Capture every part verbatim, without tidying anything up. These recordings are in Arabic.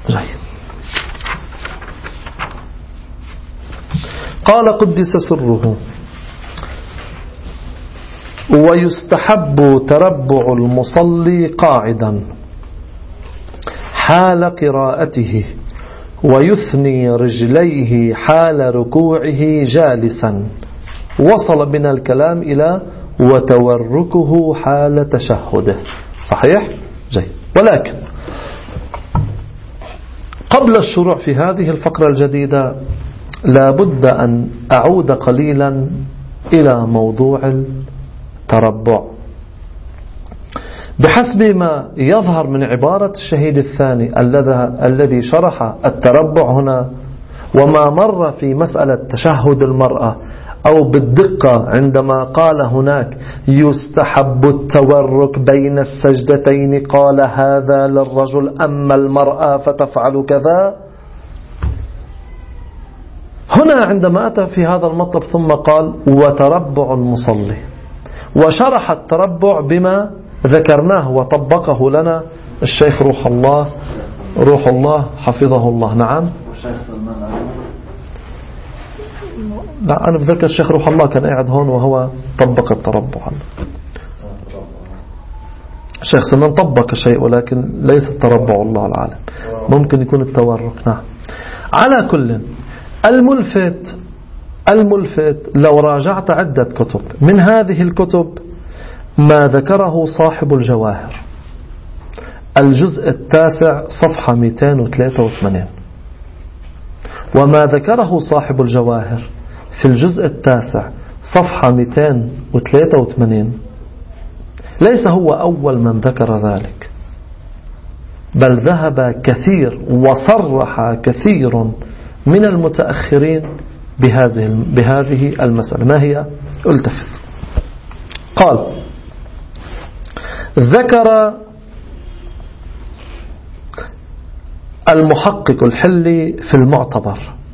جيد. قال قدس سره: ويستحب تربع المصلي قاعدا حال قراءته، ويثني رجليه حال ركوعه جالسا. وصل بنا الكلام إلى وتوركه حال تشهده. صحيح؟ جيد. ولكن قبل الشروع في هذه الفقرة الجديدة لا بد أن أعود قليلا إلى موضوع التربع. بحسب ما يظهر من عبارة الشهيد الثاني الذي شرح التربع هنا، وما مر في مسألة تشهد المرأة، أو بالدقة عندما قال هناك يستحب التورك بين السجدتين، قال هذا للرجل، أما المرأة فتفعل كذا. هنا عندما أتى في هذا المطلب ثم قال وتربع المصلي، وشرح التربع بما ذكرناه وطبقه لنا الشيخ روح الله روح الله حفظه الله. نعم. لا، أنا بذكر الشيخ روح الله كان قاعد هون وهو طبق التربع. الشيخ سلمان طبق شيء ولكن ليس التربع، الله العالم، ممكن يكون التورك. نعم. على كل، الملفت الملفت لو راجعت عدة كتب، من هذه الكتب ما ذكره صاحب الجواهر الجزء التاسع صفحة مئتين وثلاثة وثمانين، وما ذكره صاحب الجواهر في الجزء التاسع صفحة مئتين وثلاثة وثمانين، ليس هو أول من ذكر ذلك، بل ذهب كثير وصرح كثير من المتأخرين بهذه بهذه المسألة. ما هي؟ التفت. قال: ذكر المحقق الحلي في المعتبر،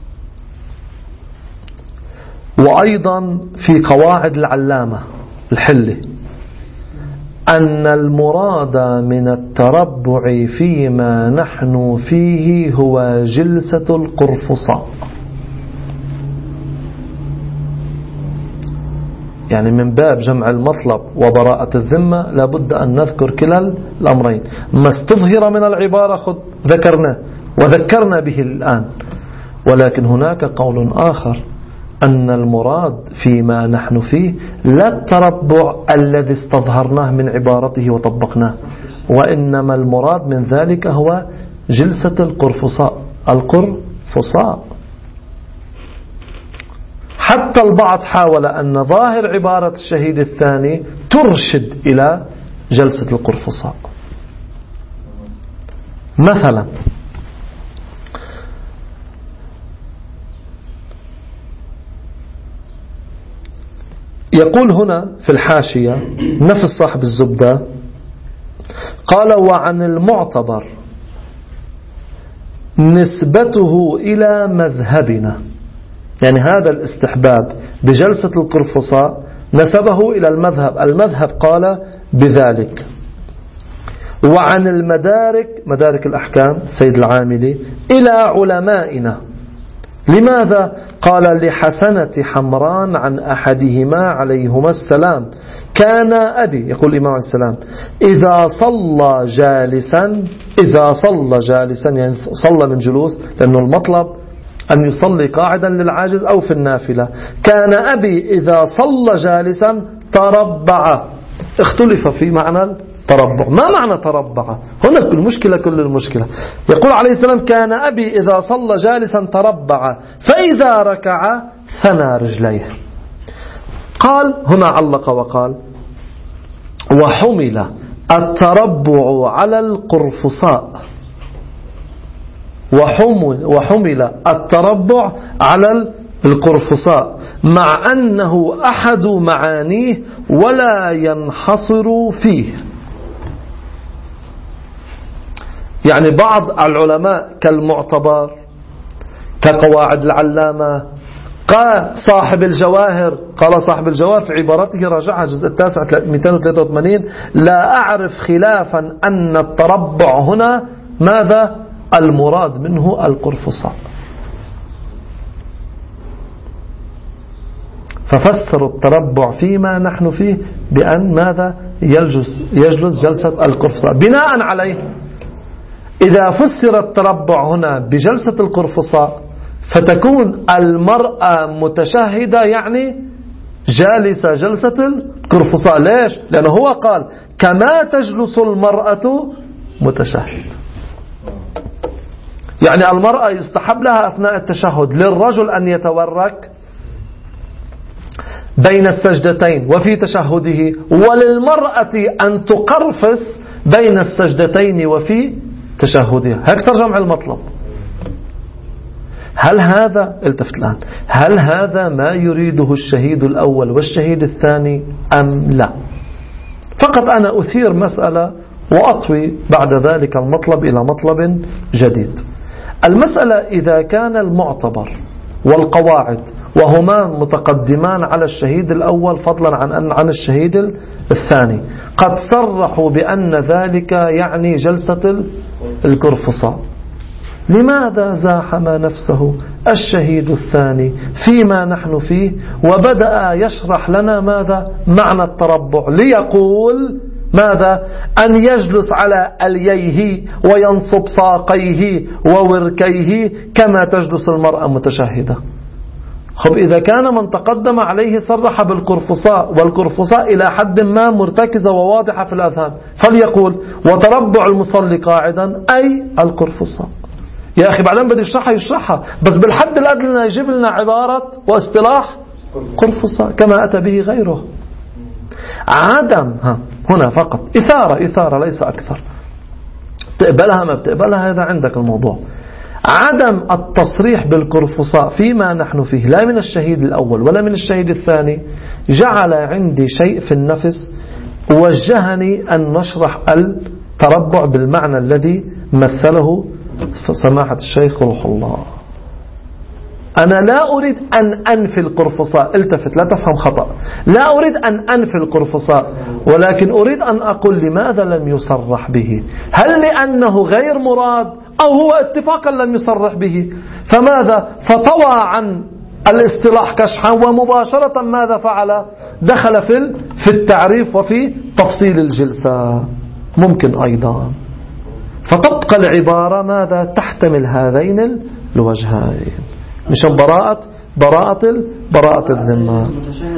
وأيضا في قواعد العلامة الحلي، أن المراد من التربع فيما نحن فيه هو جلسة القرفصاء. يعني من باب جمع المطلب وبراءة الذمة لابد أن نذكر كلا الأمرين. ما استظهر من العبارة خذ ذكرنا وذكرنا به الآن، ولكن هناك قول آخر أن المراد فيما نحن فيه لا التربع الذي استظهرناه من عبارته وطبقناه، وإنما المراد من ذلك هو جلسة القرفصاء. القرفصاء حتى البعض حاول أن ظاهر عبارة الشهيد الثاني ترشد إلى جلسة القرفصاء. مثلا يقول هنا في الحاشية نفس صاحب الزبدة، قال: وعن المعتبر نسبته إلى مذهبنا، يعني هذا الاستحباب بجلسة القرفصاء نسبه إلى المذهب، المذهب قال بذلك. وعن المدارك، مدارك الأحكام السيد العاملي، إلى علمائنا. لماذا؟ قال: لحسنة حمران عن أحدهما عليهما السلام كان أبي، يقول الإمام عليه السلام، إذا صلى جالسا إذا صلى جالسا يعني صلى من جلوس، لأنه المطلب أن يصلي قاعدا للعاجز أو في النافلة، كان أبي إذا صلى جالسا تربع. اختلف في معنى التربع. ما معنى تربع؟ هنا المشكلة كل المشكلة. يقول عليه السلام: كان أبي إذا صلى جالسا تربع، فإذا ركع ثنى رجليه. قال هنا علق وقال: وحمل التربع على القرفصاء، وحمل, وحمل التربع على القرفصاء، مع أنه أحد معانيه ولا ينحصر فيه. يعني بعض العلماء كالمعتبر، كقواعد العلامة، قال صاحب الجواهر قال صاحب الجواهر في عبارته راجعها الجزء التاسع مئتين وثلاثة وثمانين: لا أعرف خلافا أن التربع هنا ماذا؟ المراد منه القرفصاء. ففسروا التربع فيما نحن فيه بأن ماذا يجلس, يجلس جلسة القرفصاء. بناء عليه إذا فسر التربع هنا بجلسة القرفصاء فتكون المرأة متشهدة يعني جالسة جلسة القرفصاء. ليش؟ لأنه هو قال كما تجلس المرأة متشهد، يعني المرأة يستحب لها أثناء التشهد للرجل أن يتورك بين السجدتين وفي تشهده، وللمرأة أن تقرفس بين السجدتين وفي تشهدها. هيك صار جمع المطلب. هل هذا التفت الآن هل هذا ما يريده الشهيد الأول والشهيد الثاني أم لا؟ فقط أنا أثير مسألة وأطوي بعد ذلك المطلب إلى مطلب جديد. المسألة إذا كان المعتبر والقواعد وهما متقدمان على الشهيد الأول فضلا عن أن عن الشهيد الثاني قد صرحوا بأن ذلك يعني جلسة القرفصاء، لماذا زاحم نفسه الشهيد الثاني فيما نحن فيه وبدأ يشرح لنا ماذا معنى التربع، ليقول ماذا أن يجلس على ألييه وينصب ساقيه ووركيه كما تجلس المرأة متشهدة. خب إذا كان من تقدم عليه صرح بالقرفصاء، والقرفصاء إلى حد ما مرتكزة وواضحة في الأذهان، فليقول وتربع المصلي قاعدا أي القرفصاء. يا أخي بعدين بدي يشرحها يشرحها، بس بالحد الأدنى يجيب لنا عبارة واصطلاح قرفصاء كما أتى به غيره. عدم ها هنا فقط إثارة إثارة ليس أكثر، تقبلها ما بتقبلها هذا عندك الموضوع. عدم التصريح بالقرفصاء فيما نحن فيه لا من الشهيد الأول ولا من الشهيد الثاني جعل عندي شيء في النفس وجهني أن نشرح التربع بالمعنى الذي مثله سماحة الشيخ روح الله. أنا لا أريد أن أنفي القرفصاء، التفت لا تفهم خطأ، لا أريد أن أنفي القرفصاء، ولكن أريد أن أقول لماذا لم يصرح به. هل لأنه غير مراد أو هو اتفاقا لم يصرح به؟ فماذا فطوى عن الاصطلاح كشحا ومباشرة ماذا فعل؟ دخل في في التعريف وفي تفصيل الجلسة. ممكن أيضا فتبقى العبارة ماذا تحتمل هذين الوجهين مشان براءة براءة براءة الذمة.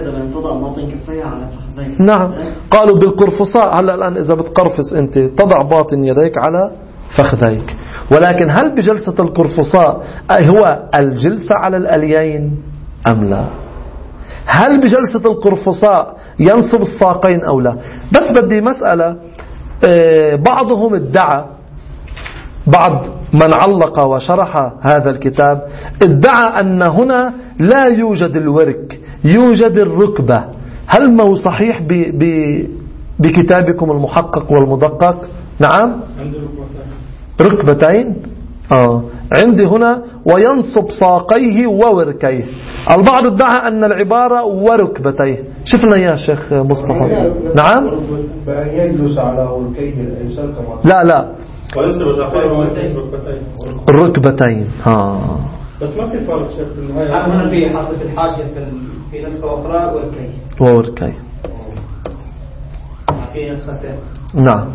نعم قالوا بالقرفصاء. هلا الآن إذا بتقرفص أنت تضع باطن يديك على فخذيك، ولكن هل بجلسة القرفصاء هو الجلسة على الأليين أم لا؟ هل بجلسة القرفصاء ينصب الساقين أو لا؟ بس بدي مسألة. بعضهم ادعى، بعض من علق وشرح هذا الكتاب ادعى أن هنا لا يوجد الورك يوجد الركبة. هل ما هو صحيح ب ب بكتابكم المحقق والمدقق؟ نعم ركبتين. آه. عندي هنا وينصب ساقيه ووركيه. البعض ادعى أن العبارة وركبتيه. شفنا يا شيخ مصطفى. نعم يجلس على وركيه الإنسان كما لا لا الركبتين. ها بس ما في فرق شيخ في النهاية. هنا في حاطط الحاشية في في نسخة أخرى وركيه ووركيه. في نسختين. نعم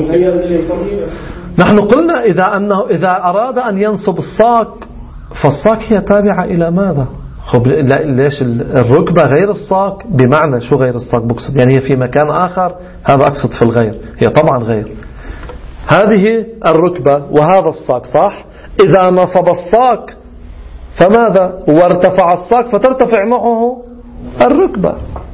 نحن قلنا إذا أنه إذا أراد أن ينصب الساق فالساق هي تابعة إلى ماذا؟ خب ليش الركبة غير الساق؟ بمعنى شو غير الساق بقصد؟ يعني هي في مكان آخر، هذا أقصد في الغير، هي طبعا غير. هذه الركبة وهذا الساق صح؟ إذا نصب الساق فماذا؟ وارتفع الساق فترتفع معه الركبة.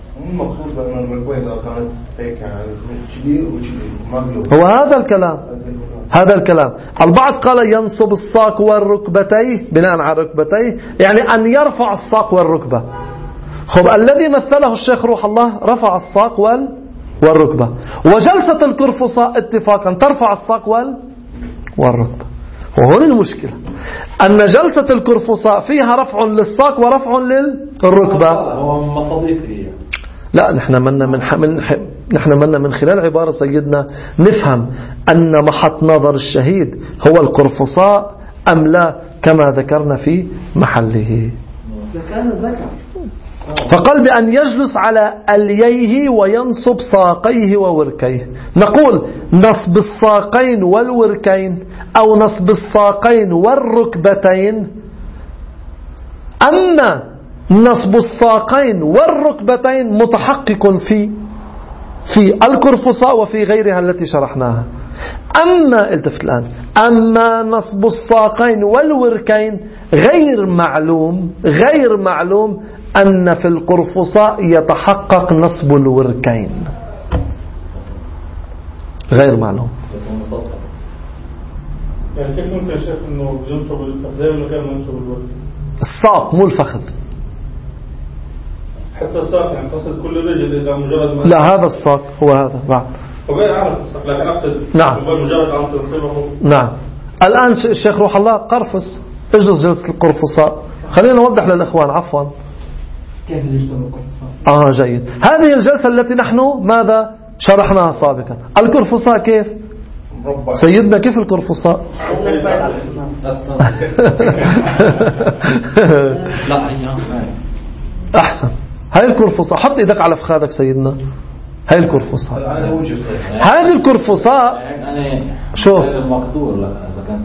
هو هذا الكلام هذا الكلام. البعض قال ينصب الساق والركبتيه بناء على ركبتيه، يعني أن يرفع الساق والركبة. خب الذي مثله الشيخ روح الله رفع الساق وال والركبة، وجلسة القرفصاء اتفاقا ترفع الساق وال والركبة. وهنا المشكلة أن جلسة القرفصاء فيها رفع للساق ورفع للركبة. هو مصاديق هي. لا نحن منا من من نحن منا من خلال عبارة سيدنا نفهم أن محط نظر الشهيد هو القرفصاء أم لا كما ذكرنا في محله. فقال بأن يجلس على ألييه وينصب ساقيه ووركيه. نقول نصب الساقين والوركين أو نصب الساقين والركبتين. أما نصب الساقين والركبتين متحقق في في القرفصاء وفي غيرها التي شرحناها. أما التفت الآن أما نصب الساقين والوركين غير معلوم غير معلوم أن في القرفصاء يتحقق نصب الوركين، غير معلوم. يعني كيف ممكن شايف إنه ينصب الفخذين ولا كان ينصب الورك؟ الساق مو الفخذ. حتى الساق يعني تصل كل رجل إذا مجرد ما لا هذا الساق هو هذا بعد. وغير أعرف الساق لكن أقصد نعم مجرد أن تنصبه. نعم. الآن الشيخ روح الله قرفص، اجلس جلسة القرفصاء. خلينا نوضح للإخوان عفوا. كيف جلسة القرفصاء؟ آه جيد. هذه الجلسة التي نحن ماذا شرحناها سابقا. القرفصاء كيف؟ سيدنا كيف القرفصاء؟ أحسن. هاي القرفصاء، حط إيدك على فخاذك سيدنا. هاي القرفصاء، هذه القرفصاء شو المقدور لك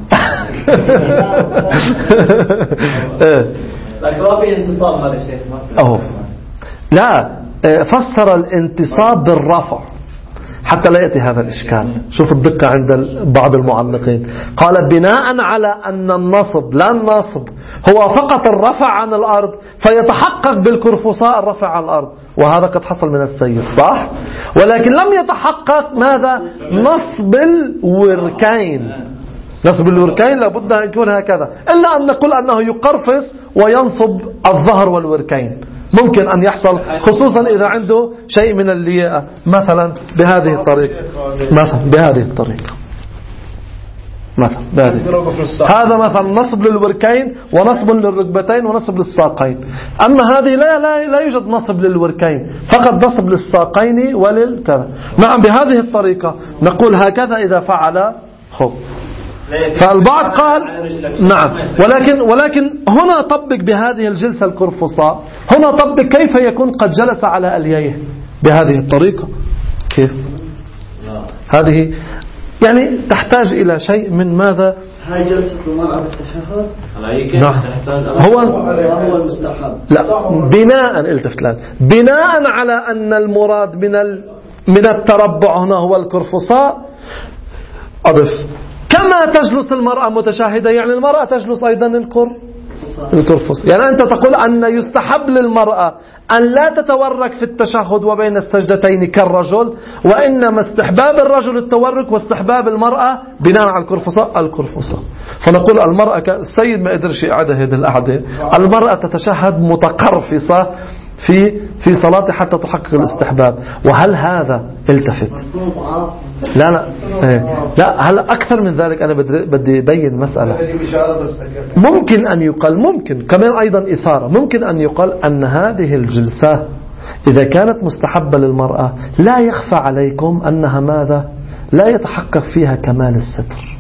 لكن ما في انتصاب هذا الشيء. أهو لا فسر الانتصاب بالرفع حتى لا يأتي هذا الإشكال. شوف الدقة عند بعض المعلقين. قال بناء على أن النصب لا النصب هو فقط الرفع عن الأرض فيتحقق بالقرفصاء الرفع عن الأرض، وهذا قد حصل من السيد صح، ولكن لم يتحقق ماذا؟ نصب الوركين. نصب الوركين لابد أن يكون هكذا، إلا أن نقول أنه يقرفص وينصب الظهر والوركين. ممكن أن يحصل خصوصا إذا عنده شيء من اللياقة مثلا بهذه الطريقة، مثلا بهذه الطريقة مثلا بهذه. هذا مثلا نصب للوركين ونصب للركبتين ونصب للساقين. أما هذه لا لا لا يوجد نصب للوركين، فقط نصب للساقين وللكذا. نعم بهذه الطريقة نقول هكذا إذا فعل خب. فالبعض قال نعم، ولكن ولكن هنا طبق بهذه الجلسة القرفصاء، هنا طبق كيف يكون قد جلس على ألييه بهذه الطريقة. كيف هذه يعني تحتاج إلى شيء من ماذا؟ هاي جلسة المرأة بالتشهد. نعم هو هو المستحب. لا بناء التفت الآن بناء على أن المراد من ال من التربع هنا هو القرفصاء. أضف كما تجلس المرأة متشاهدة، يعني المرأة تجلس أيضا القرفص. يعني أنت تقول أن يستحب للمرأة أن لا تتورك في التشهد وبين السجدتين كالرجل، وإنما استحباب الرجل التورك واستحباب المرأة بناء على القرفصاء القرفصاء. فنقول المرأة السيد ما قدرش يقعد هذه القعدة، المرأة تتشهد متقرفصة في في صلاة حتى تحقق الاستحباب. وهل هذا التفت لا لا لا هل أكثر من ذلك أنا بدي أبين مسألة. ممكن أن يقال ممكن كمان أيضا إثارة، ممكن أن يقال أن هذه الجلسة إذا كانت مستحبة للمرأة لا يخفى عليكم أنها ماذا؟ لا يتحقق فيها كمال الستر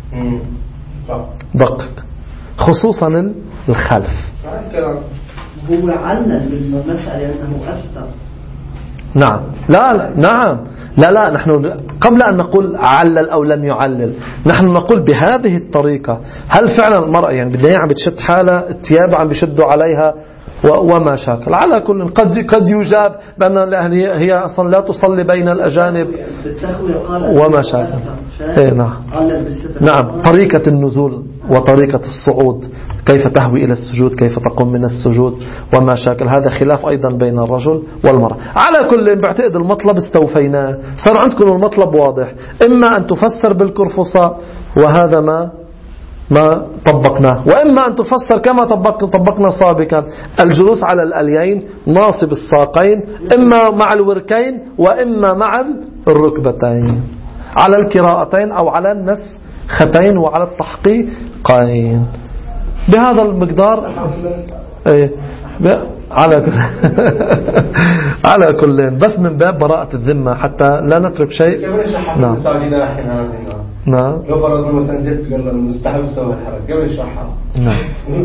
دقق، خصوصا الخلف. هو علل بالمسألة أنه أستر. نعم لا لا نعم لا لا نحن قبل أن نقول علل أو لم يعلل نحن نقول بهذه الطريقة. هل فعلا المرأة يعني بدها عم بتشد حالة الثياب عم بيشدوا عليها وما شاكل؟ على كل قد قد يجاب بأن هي أصلا لا تصلي بين الأجانب وما شاكل. إيه نعم نعم طريقة النزول وطريقة الصعود، كيف تهوي إلى السجود، كيف تقوم من السجود وما شاكل، هذا خلاف أيضا بين الرجل والمرأة. على كل بعتقد المطلب استوفيناه، صار عندكم المطلب واضح، إما أن تفسر بالقرفصاء وهذا ما ما طبقناه، وإما أن تفسر كما طبق طبقنا سابقا الجلوس على الأليين ناصب الساقين إما مع الوركين وإما مع الركبتين، على القراءتين أو على النسختين وعلى التحقيقين بهذا المقدار. ايه على كل على كل بس من باب براءة الذمة حتى لا نترك شيء. نعم نعم لو فرضنا مثلا جت قال المستحب سوى الحركة قبل يشرحها. نعم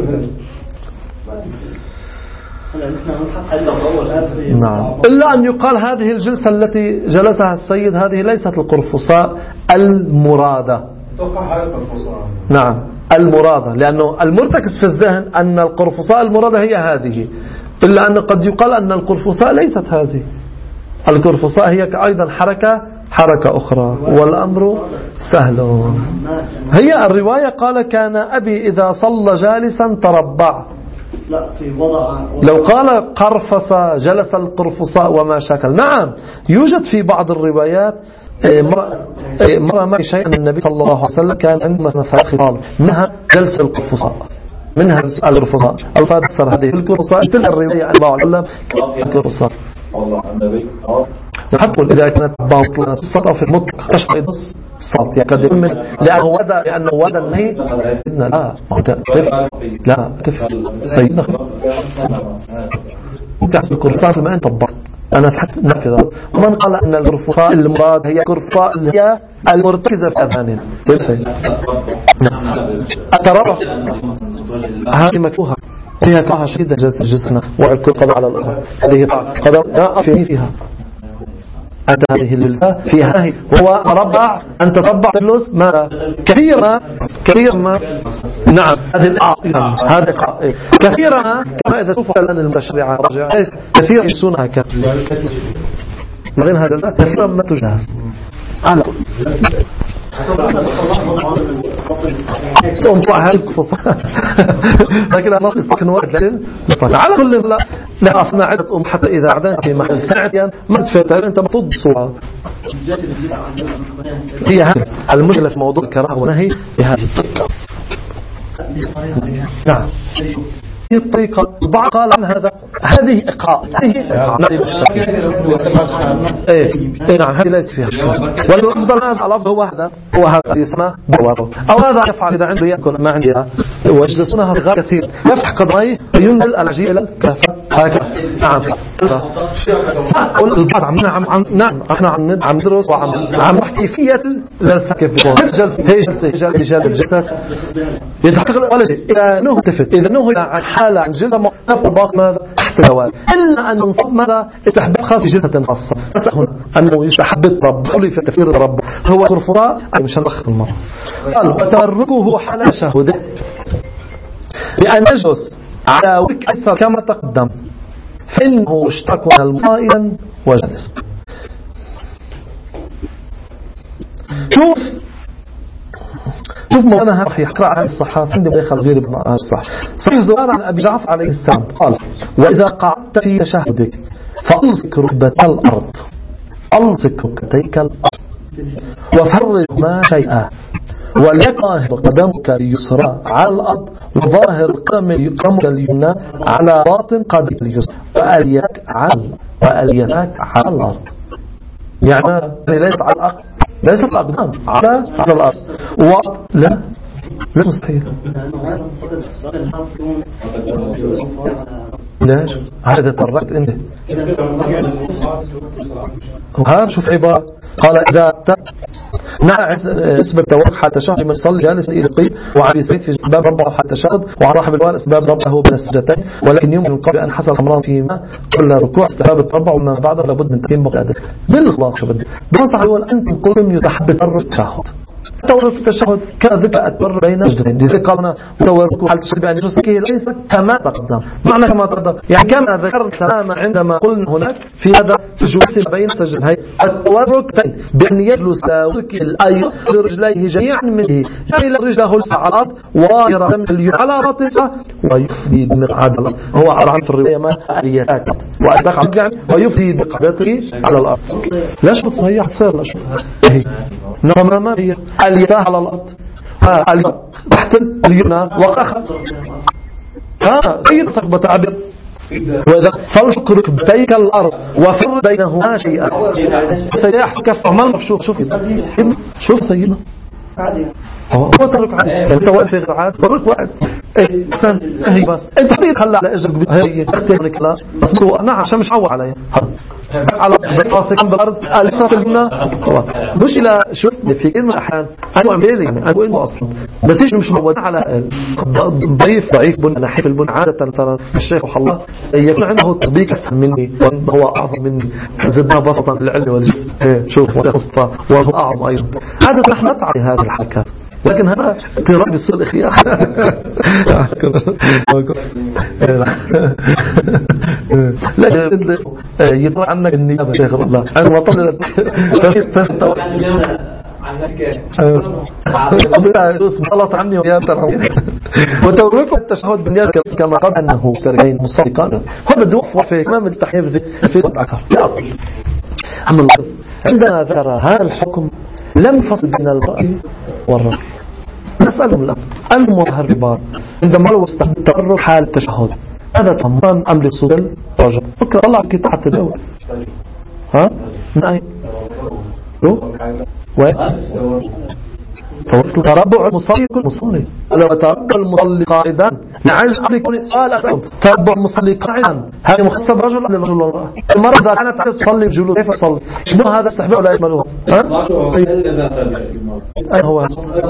نعم إلا أن يقال هذه الجلسة التي جلسها السيد هذه ليست القرفصاء المرادة. نعم المرادة، لأنه المرتكز في الذهن أن القرفصاء المرادة هي هذه، إلا أن قد يقال أن القرفصاء ليست هذه. القرفصاء هي أيضا حركة حركة أخرى والأمر سهل. هي الرواية قال كان أبي إذا صلى جالسا تربع. لا في وضع لو قال قرفص جلس القرفصاء وما شكل. نعم يوجد في بعض الروايات مرة ما شيء أن النبي صلى الله عليه وسلم كان عنده ثلاث خطاب، منها جلس القرفصاء، منها القرفصاء الفاظ هذه القرفصاء تلك الرواية الله علم القرفصاء. وحتى إذا كانت باطلة الصلاة في المطلق تشبه نص صوت يعني قد يؤمن لأنه ودا لأنه ودا النهي لا طفل لا طفل سيدنا أنت أحسن القرصات لما أنت طبقت أنا فحت نفذ. ومن قال أن القرفصاء المراد هي قرفصاء هي المرتكزة في أذهاننا. أتررف هذه مكروهة فيها كراهة شديدة جلسة جسنا والكل قضاء على الأخرى هذه قضاء لا أفعي فيها. أنت هذه الجلسة فيها نهي وهو مربع أن تتربع تجلس ما كثيرا كثيرا نعم هذه هذا كثيرا كما إذا شوفوا الآن المتشرعة كثيرا يسونها كثيرا بعدين هذا كثيرا ما تجهز على أنطلع هذه القصة لكن أنا أصبح نوعد لكن على كل لا لا أصنع عدة أم حتى إذا عدنا في محل ساعة ما تفتر أنت بطد صورة. هي هذه المشكلة في موضوع الكراهة ونهي بهذه الطريقة. نعم هذه الطريقة البعض قال عن هذا هذه إقاء هذه إقاء إيه إيه نعم هذه ليس فيها والأفضل هذا الأفضل هو هذا هو هذا يسمى بواره أو هذا يفعل إذا عنده يأكل ما عندها ويجلسونها صغار كثير يفتح قضايا وينزل العجيء إلى الكافة هكذا. نعم البعض عم نعم نعم احنا عم عم ندرس وعم عم نحكي كيفية الجلسة كيف بتكون جلسة هي جلسة رجال الجسد يتحقق ولا شيء إذا نهو تفت إذا نهو عن حالة عن جلسة نفط باق ماذا تحت الجوال إلا أن نصب ماذا استحباب خاص جلسة خاصة بس هنا أنه يستحب الرب قولي في تفسير الرب هو كرفراء مش هنبخت المرة قال وتركه حال شهوده بأن يجلس على وجه أيسر كما تقدم فإنه اشترك المائلا وجلس. شوف شوف مولانا راح يقرأ عن الصحافة عندي بيخل غير الصح صحيح زرار عن أبي جعفر عليه السلام قال وإذا قعدت في تشهدك فألصق ركبتك الأرض ألصق ركبتيك الأرض وفرغ ما شيئا وليظهر قدمك اليسرى على الأرض وظاهر قدمك اليمنى على باطن قدمك اليسرى وأليتك على وأليتك على الأرض يعني ليست على الأرض ليست الأقدام على على الأرض وط لا لا مستحيل ليش هذا تطرقت انت ها شوف عبارة قال إذا نعم اسم التوقع حتى شهر من صلي جالس إلى القيم وعلي سيد في اسباب ربه حتى شهد وعراح بالوال اسباب ربه بين السجدتين ولكن يمكن القول أن حصل حمران فيما كل ركوع استحباب الربع وما بعده لابد من تقييم بقى بالإخلاص شو بدي بنصح يقول أنت قلم يتحب التشهد تورك في التشهد كان ذكر أتبر بين الجدين لذلك قالنا تورك على التشهد بأن يجلسك ليس كما تقدم معنى كما تقدم يعني كما ذكرت تماما عندما قلنا هناك في هذا في الجلوس بين السجدين هي التورك بأن يجلس وكل الأيض لرجليه جميعا منه يعني رجله على الأرض ويرى على رأسه ويفضي بمقعد هو عن في الرواية ما أليتاك وأدخل يعني ويفضي بقعدته على الأرض ليش بتصيح تصير لا شوفها نعم ما هي اليتاه على الأرض تحت اليمنى وقخ ها سيد صحبة تعبير وإذا فلق ركبتيك الأرض وفر بينهما شيئا سيحس كف عمال شوف شوف شوف سيدنا هو ترك عادي انت واقف في غير عاد فرق واحد ايه استنى هي بس انت حطيت هلا على اجرك هي اختيارك لا بس هو نعم عشان مش عوض علي على راسك عم بالارض لسه قلنا مش لا شفت في كلمه احيانا انا امبيلي يعني انا وين اصلا بتيجي مش موجود على ضعيف ضعيف بن نحيف البن عاده ترى الشيخ الله يكون عنده تطبيق اسهل مني وهو اعظم مني زدنا بسطا بالعلم والجسم شوف وهو اعظم ايضا عاده نحن نتعب هذه الحركات لكن هذا اضطراب بالسوء الاخيار لكن يطلع عنك النيابه شيخ الله انا ما طلعت غلط عني ويا وتورك التشهد بالنيابه كما قال انه كرهين مصدقا هو بده يوفر في امام التحريف في عكر لا اما الله عندما ذكر هذا الحكم لم يفصل بين الرأي والرأي نسألهم الآن المهربان عندما لو استخدم التبرك حال التشهد هذا طمان أم لصوت الرجل فكر الله كي تحت الأول ها؟ من أين؟ وين؟ تربع المصلي كل مصلي لو تربع المصلي قاعدا نعجز أن يكون سؤال أسأل تربع المصلي قاعدا هذه مخصصة برجل أم للرجل والمرأة المرأة إذا كانت عايز تصلي بجلوس كيف تصلي شبه هذا استحباب ولا يشملوه ها أي هو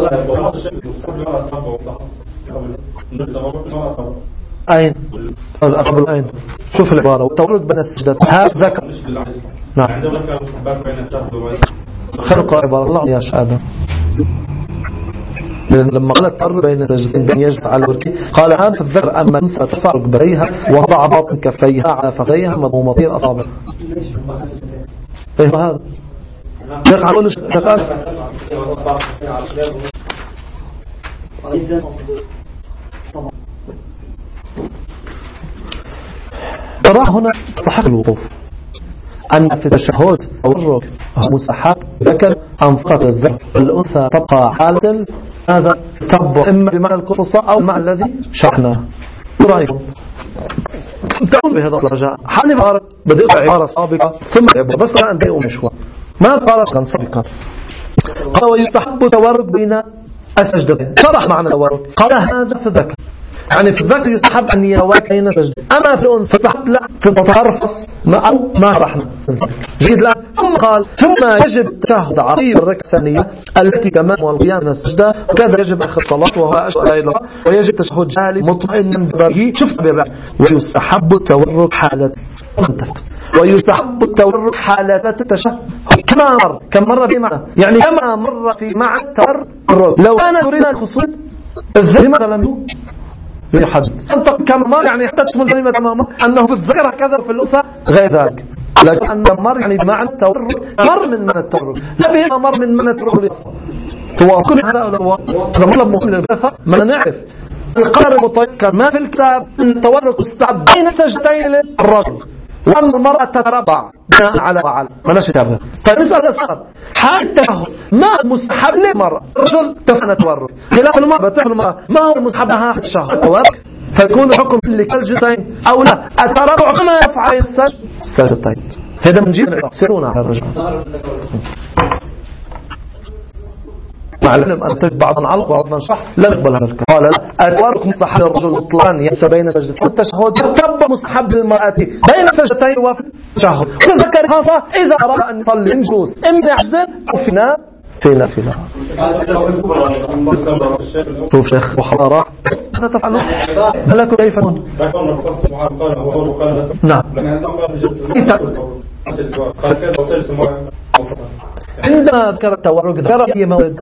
أين قبل أين شوف العبارة والتورد بين السجدات هذا ذكر نعم خلق عبارة الله يا شهادة لما قال التقرب بين السجدتين بين يجلس على وركه قال هذا في الذكر أما أنثى ترفع ركبتيها وضع باطن كفيها على فخذيها مضمومتين أصابع ايه هذا شيخ عقول شيخ قال ترى هنا صحة الوقوف أن في التشهد أو الركب مستحب ذكر أن فقط الذكر الأنثى تبقى حالة هذا تبقى إما بمعنى القرصاء أو مع الذي شرحناه رأيكم تقول بهذا الرجاء حال عبارة بدأت عبارة سابقة ثم عبارة بس لا أنبئوا مشوى ما قالت كان سابقا قال ويستحب تورك بين السجدتين شرح معنى التورك قال هذا في الذكر يعني في الذكر يستحب أن يواك بين سجدة أما في الأنثى يستحب لا في ترفص ما أو ما رحنا جيد الآن ثم قال ثم يجب تشهد عظيم الركعة الثانية التي كمان والقيام من السجدة وكذا يجب أخذ الصلاة وهو أشهد إلى الله ويجب تشهد جالي مطمئنا ببرهي شفت بالرأي ويستحب التورك حالة ويستحب التورك حالة التشهد كما مر كم مرة في معنى يعني كما مر في معنى التورك لو أنا تريد الخصوص الذي ماذا لم يكن يحدد أنت كما مر يعني حتى تكمل كلمة تماما أنه في الذكر هكذا في الأنثى غير ذلك لكن أن مر يعني بمعنى التورك مر من معنى التورك لا به مر من معنى التورك توافقون هذا ولا هو هذا مطلب مهم للبثة ما نعرف القرار المطلق ما في الكتاب أن التورك يستحب بين سجدتين للرجل وأن المرأة تتربع بناء على وعلى ما نشي تعرف طيب نسأل الأسئلة حال التشهد ما المستحب للمرأة الرجل تفنى تورك خلاف المرأة بتفنى المرأة ما هو المستحب لها في التشهد التورك فيكون حكم للجلستين أو لا التربع كما يفعل السجد السجدتين هذا من جيل سيرونا على الرجل مع العلم أن تجد بعضا علق وبعضا شح لا يقبل هذا الكلام قال لا التورك مستحب للرجل مطلقا ينسى بين سجدتين والتشهد تبقى مستحب للمرأة بين سجدتين وفي التشهد والذكر خاصة إذا أراد أن يصلي يجوز إما يحزن أو في نام في نام في نام شوف شيخ وحرارة ماذا تفعلون؟ هل لكم كيف تكون؟ نعم عندما ذكر التورك ذكر في مورد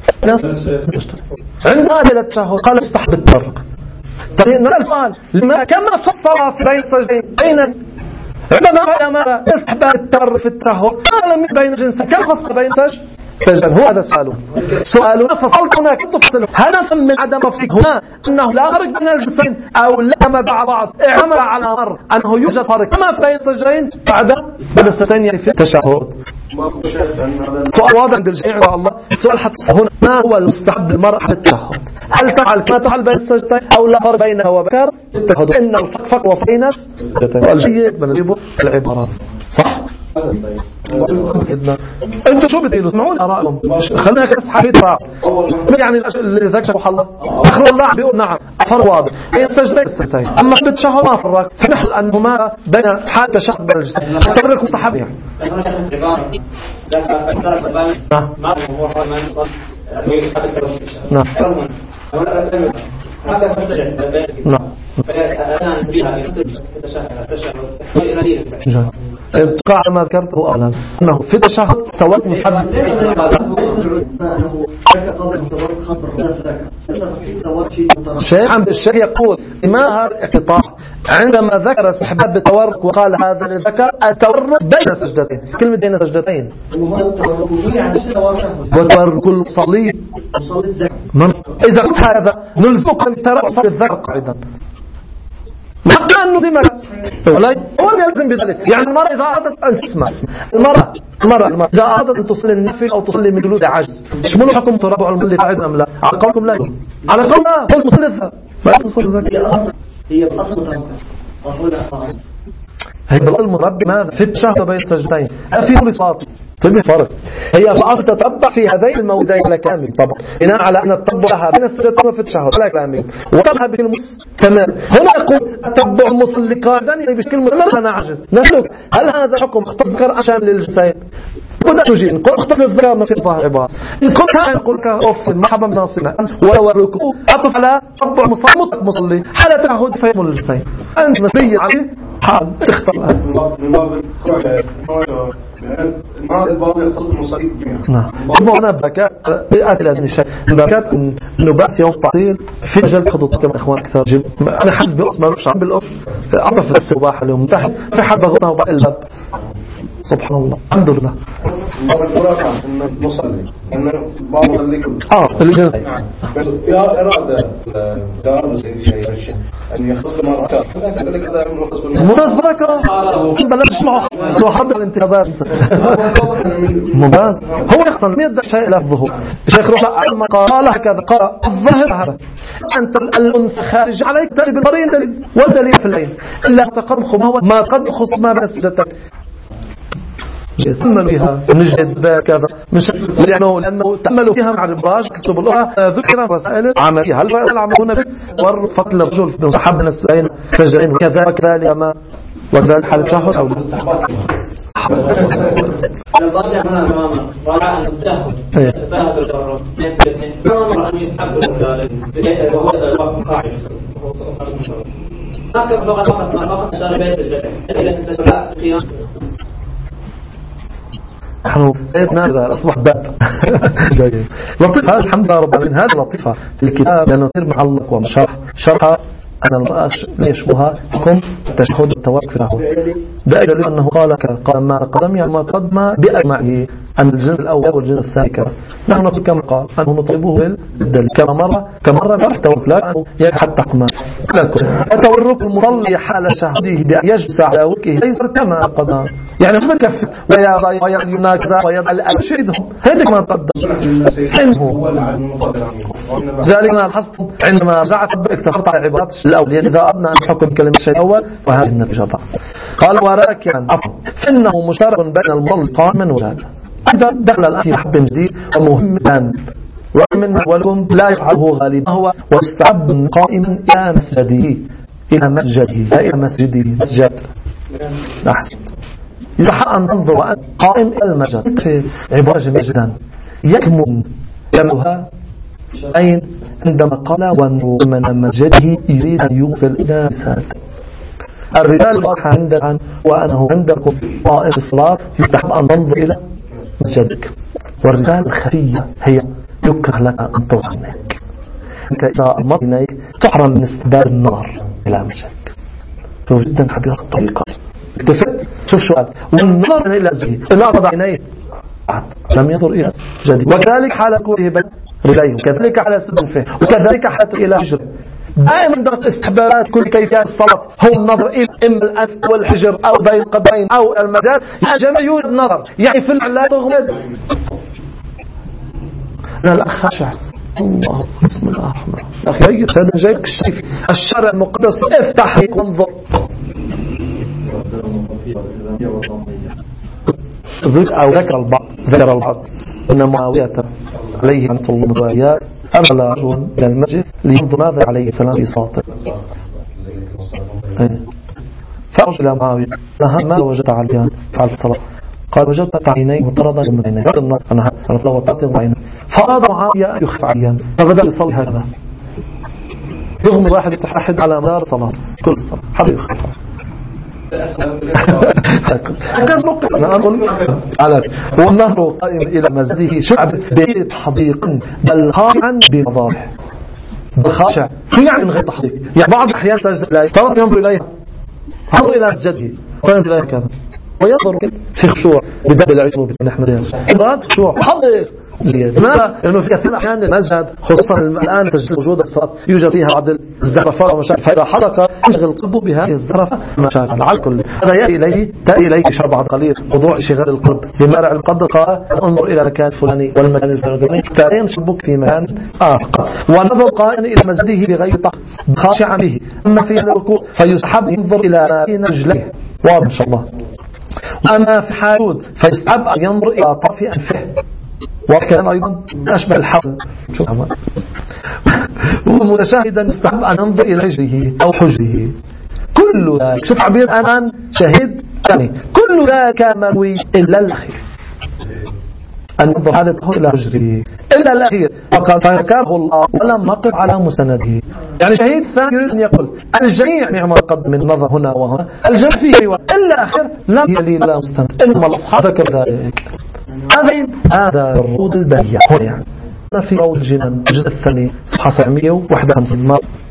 عندما أدل التشهد قال استحب التورك طيب نسأل سؤال لما كما فصل في بين السجدين بين عندما قال ماذا استحب التورك في التشهد قال من بين جنسين كم خص بين سجد سجد هو هذا سؤاله سؤالنا فصلت هناك تفصله هل نفهم من عدم تفصيل هنا أنه لا فرق بين الجنسين أو لا مع بعض اعمل على مر أنه يوجد فرق كما في بين سجدين بعد بعد السجدين يعني في التشهد سؤال واضح عند الجميع إن شاء الله السؤال حتى هنا ما هو المستحب للمرأة في التشهد هل تفعل كما تفعل بين السجدتين أو لا فرق بينها وبكر التشهد إن الفرق وفينا الجيد من العبارات صح سيدنا انتوا شو بتقولوا؟ اسمعوا ارائكم، خلينا بس حبيت بعض. يعني اللي ذاك شبح الله اخر الله بيقول نعم فرق واضح هي سجدتين السجدتين، اما بالتشهد ما فرق فنحل انهما بين حال تشهد بين الجسد تفرق مستحب يعني. نعم نعم نعم ابقى على ما ذكرته أولا أنه في التشهد توقف مستحب. الشيخ عم الشيخ يقول ما هذا الاقتطاع عندما ذكر استحباب بالتورك وقال هذا لذكر التورك بين سجدتين، كلمة بين سجدتين وتورك كل صليب. إذا قلت هذا نلزمك أن ترى صلي الذكر قاعدا ما كان نلزمك ولا هو يلزم بذلك. يعني المرأة إذا أردت أن تسمع المرأة المرأة المرأة إذا أردت أن تصلي النفل أو تصلي من جلود عجز شمول حكم تربع المصلي قاعد أم لا؟ على قولكم لا، على قول لا قلت مصلي الذكر ما تصلي الذكر هي الأصل هي بالأصل مربي ماذا في التشهد بين السجدتين في كل صلاة في فرق. هي الأصل تتبع في هذين الموضعين على كامل طبعا بناء على أن التتبع لها بين السجدتين وفي التشهد على كامل وطبعا بالمس تمام. هنا يقول تتبع المصلي قاعدا يعني بشكل متمر أنا عجز نسلك هل هذا حكم اختار ذكر عشان للجسين؟ ولا تجي نقول اختار الذكر ما في ظاهر عبارة إن كنت هنقول كأوف مرحبا بناصرنا ولو الركوع أطف على تتبع مصلي مطلق مصلي حالة تهود فيهم للجسين أنت مسيء عليه حال تختار المعنى الباقي يقصد المصاريف نعم طبعا بكاء بأكل هذا الشيء بكاء إنه بعد يوم تعطيل في مجال خطوط كما إخوان أكثر جدا. أنا حاسس بقص ما مش عم بالقص عرف السباحة اليوم تحت في حد ضغطها وبقى الباب سبحان الله الحمد لله. المصلي أن بعض اللي آه الجنس يا إرادة يا إرادة شيء أن يخص ما أكثر ممتاز بركة بلاش معه لو حضر الانتخابات ممتاز هو يخصن ما يدع شيء لفظه الشيخ روح لما قال هكذا قال الظاهر هذا أنت الأنثى خارج عليك دليل بالمرين دليل والدليل في الليل إلا تقدم خمه ما قد خص ما بين سجدتك تأملوا فيها نجد كذا مش لأنه لأنه تأملوا فيها مع الإبراج كتب الله ذكر رسائل عملية هل رأي العملون به ورفض الرجل في صحاب من السلين سجدين وكذا وكذلك ما وكذلك حالة شهر أو الباشا هنا تماما ولا أن التهب التهب القرار ما أن يسحب الكلام وهو الوقت قاعد هكذا فقط فقط ما فقط شهر بيت الجبل إلى أن تسرع القيام نحن بيتنا إذا أصبح باب جيد لطيف هذا الحمد لله رب العالمين هذا لطيفة في الكتاب لأنه غير معلق ومشرح شرح أنا المرأة ليشبهها حكم تشهد التوقف في العهود بأجل أنه قال قال ما قدم يعني ما قدم بأجمعه عن الجن الأول والجن الثاني كذا نحن نقول كما قال أنه نطلبه بالدليل كما مرة كمرة مرة توقف لكنه حتى حكما أتورك المصلي حال شهده بأن يجلس على وجهه ليس كما قدم يعني مش بكفي ويا يمنى كذا ويا الأشهدهم هذا ما قدم إنه ذلك أنا لاحظت عندما رجعت اكتفرت على عبارات الأول إذا أردنا أن نحكم كلمة الشيء الأول وهذه النتيجة قال وراكعا عفوا فإنه مشترك بين المصلي قائما وجالسا إذا دخل الآن في حب جديد ومهم الآن ومن ولكم لا يفعله غالبا هو واستعب قائما إلى مسجده إلى مسجده إلى مسجده مسجد أحسنت إذا حق أن تنظر وأن قائم إلى المسجد في عبارة جميلة جدا يكمن يمها أين عندما قال ومن مسجده يريد أن يوصل إلى مسجد الرجال واضحة عندنا وأنه عندكم قائم الصلاة يستحب أن تنظر إلى مسجدك والرجال الخفية هي يكره لك أن تنظر هناك أنت إذا أمرت هناك تحرم من استقبال النظر إلى مسجدك فجدا حبيرة الطريقة اكتفت شوف سؤال والنظر إلى زوجه إلا أضع عينيه لم ينظر إلى جدي وكذلك حال كوره بين رجليه وكذلك على سبنفه وكذلك حالة إلى حجر دائما درجة استحبابات كل كيفية الصلاة هو النظر إلى إما الأنف والحجر أو بين القدمين أو المجال يعني جميع يوجد نظر يعني في العلا تغمد لا الأخ خاشع الله بسم الله الرحمن الرحيم أخي جيد سيدنا جايبك الشريف الشرع المقدس افتح وانظر أو ذكر البعض ذكر البعض أن معاوية عليه أن الله مضايات أرسل رجلا إلى المسجد لينظر ماذا عليه السلام في صلاته. فأرجع إلى معاوية ما وجدت عليها فعل الصلاة؟ قال وجدت عيني مطردا من عيني أنا أنا وطرت عيني. فأراد معاوية أن يخف عيني فبدأ يصلي هكذا يغمض واحد يتحد على مدار صلاة كل الصلاة حتى يخف. والنهر قائم إلى مسجده شعب بغير تحضيق بل خاشعا بمضارح بالخاشع. شو يعني من غير تحضيق؟ يعني بعض الأحيان سجد إليه طرف ينظر إليها ينظر إلى مسجده فينظر إليها كذا وينظر في خشوع بدب العيوب نحن إبراد خشوع حضيق. لماذا؟ لأنه في كثير أحيان المسجد خصوصا الآن تجد وجود الصلاة يوجد فيها بعض الزرفات ومشاكل فإذا حرك يشغل قلبه بهذه الزرفة مشاكل على الكل. هذا يأتي إليه تأتي إليه شر بعض قليل موضوع شغل القلب بمرع القدر قال انظر إلى المكان الفلاني والمكان الفلاني فينشبك في مكان آخر. والنظر قائم إلى مسجده بغير طاقة خاشعا به. أما في الركوع فيسحب ينظر إلى رجليه واضح إن شاء الله. أما في حالود فيسحب أن ينظر إلى طرف أنفه وكان أيضا أشبه الحبل شو عمل ومتشاهدا يستحب أن ينظر إلى حجره أو حجره كل ذلك. شوف عبير الآن شهيد يعني كل ذلك مروي إلا الأخير أن ينظر حالته إلى حجره إلا الأخير فقال فكره الله ولم نقف على مسنده. يعني شهيد ثاني يريد أن يقول الجميع نعم قد من نظر هنا وهنا الجميع فيه إلا الأخير لم يلي لا مستند إنما الأصحاب كذلك. هذا هذا الرود البرية يعني في روض الجنان الجزء الثاني صفحة سبعمائة وواحد وخمسين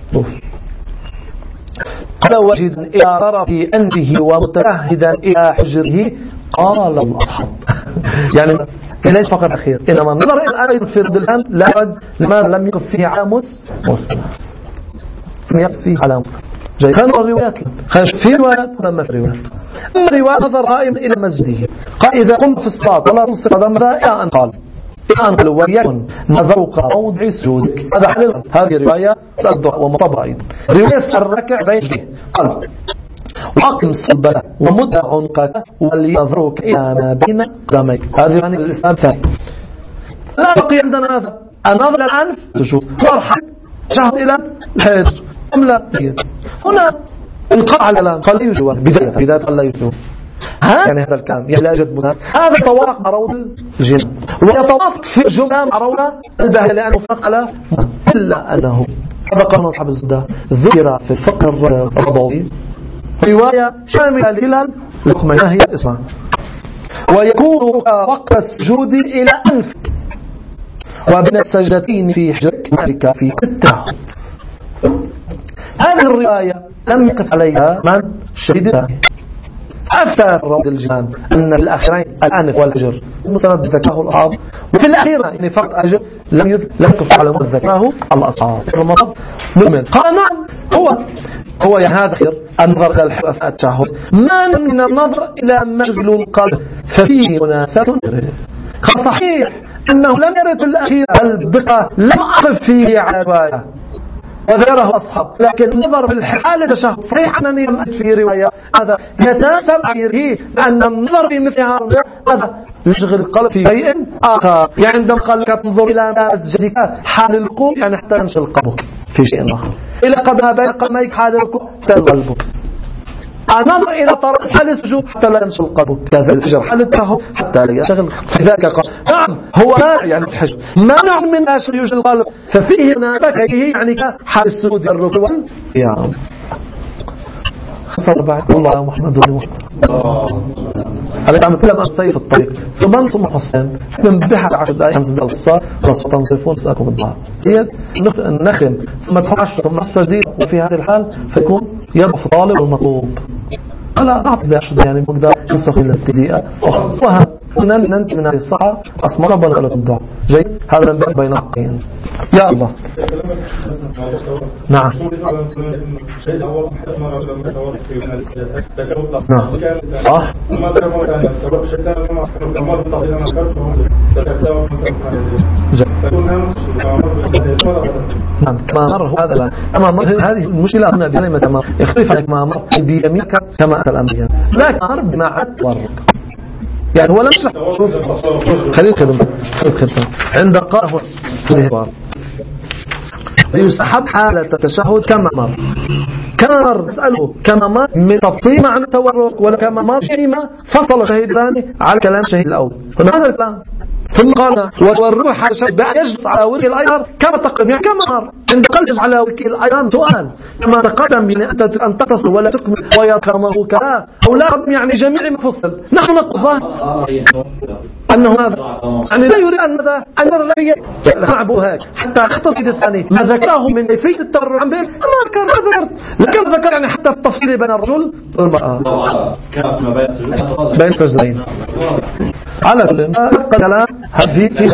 قال وجد إلى طرف أنفه ومتعهدا إلى حجره قال الأصحاب يعني ليس فقط أخير إنما النظر إلى أيضا في رد الآن لا يعد لما لم يقف فيه على مسلم لم يقف فيه على مسلم جاي كانوا الروايات خارج في روايات ولما في روايات. أما رواية نظر قائم إلى مسجده قال إذا قمت في الصلاة ولا تنصر قدم إلى أن قال إلى أن قال وليكن نظرك موضع سجودك. هذا حلل هذه رواية سألت ومطبع أيضا رواية الركع بين يديه قال وأقم صلبك ومد عنقك ولينظرك إلى ما بين قدميك. هذه يعني الإسلام ثاني لا بقي عندنا هذا النظر إلى الأنف سجود وارحل شهد إلى الحجر أم لا هنا القاء على الآن قال لا يجوى بداية بداية قال لا يجوى يعني هذا الكلام يعني لا يوجد منافق. هذا يتوافق مع روض الجن ويتوافق في الجملة مع روض البهية لأنه فقل إلا أنه هذا قال أصحاب الزبدة ذكر في الفقه الرضوي رواية شاملة للهلال لكم ما هي اسمها ويكون وقت السجود إلى أنفك وبين السجدتين في حجرك ذلك في التعهد. هذه الرواية لم يقف عليها من الشهيد الثاني أفتى روض الجنان أن الأخيرين الأنف والحجر مستند ذكاه الأصحاب وفي الأخيرة يعني فقط أجر لم يقف على مستند ذكاه الأصحاب المطب مؤمن قال نعم هو هو يعني هذا خير النظر إلى الحرف التعهد ما من النظر إلى مشغل القلب ففيه مناسبة. قال صحيح أنه لم يرد في الأخير البقى لم أقف فيه على رواية وذكره أصحاب لكن النظر في الحالة تشهد صحيح أنني لم أجد في رواية هذا يتناسب غيره لأن النظر في مثل هذا يشغل القلب في شيء آخر. يعني عندما قال لك تنظر إلى مسجدك حال القلب يعني حتى ينشغل قلبك في شيء آخر إلى قد ما بين قدميك حال القلب تل قلبك النظر إلى طرف حال السجود حتى لا ينشغل قلبك كذا الحجر حال التهو حتى لا يشغل في ذلك قال نعم هو مانع يعني الحجر مانع من أشغل يشغل القلب ففيه نابكه يعني حال السجود الركوع يا خسر بعد الله محمد بن محمد أنا عم أتكلم عن السيف الطريق ثم نصم حسين من بحر عشر دقائق خمس دقائق الصلاة رسول تنصيفون سأكم الضعف هي النخم ثم تحش ثم السجدين وفي هذه الحال فيكون يضعف طالب المطلوب ألا نعطي بعشر يعني مقدار نسخ إلى التدقيقة وخلصها كنا ننتي من هذه الصحة أسمى ربنا لكم الدعاء جيد هذا من بين القين يا الله نعم نعم صح نعم كما مر هذا الآن كما مر هذه المشكلة هنا بكلمة ما يختلف عنك ما مر بيمينك كما أتى الأنبياء لكن مر بما عد ورق يعني هو لم يشرح. شوف خلينا خدمة خدمة عند قاله الهبار يستحب حالة التشهد كما مر كما مر اسأله كما مر من تفصيل مع التورك ولا كما مر شيما فصل شهيد ثاني على كلام شهيد الأول. هذا الكلام ثم قال والروح على شيء بأن يجلس على وجه الأيسر كما تقدم يعني كما مر عند قلب على وجه الأيسر سؤال كما تقدم من أن تقصر ولا تكمل ويكرمه كذا أو لا يعني جميع مفصل. نحن نقول أنه هذا يعني لا يريد أن هذا أن الذي يلعبوا هيك حتى اختصر الثاني ما ذكره من كيفية التبرع عن بين ما ذكر ما ذكر لكن ذكر يعني حتى التفصيل بين الرجل والمرأة بين الزوجين على كل كلام في في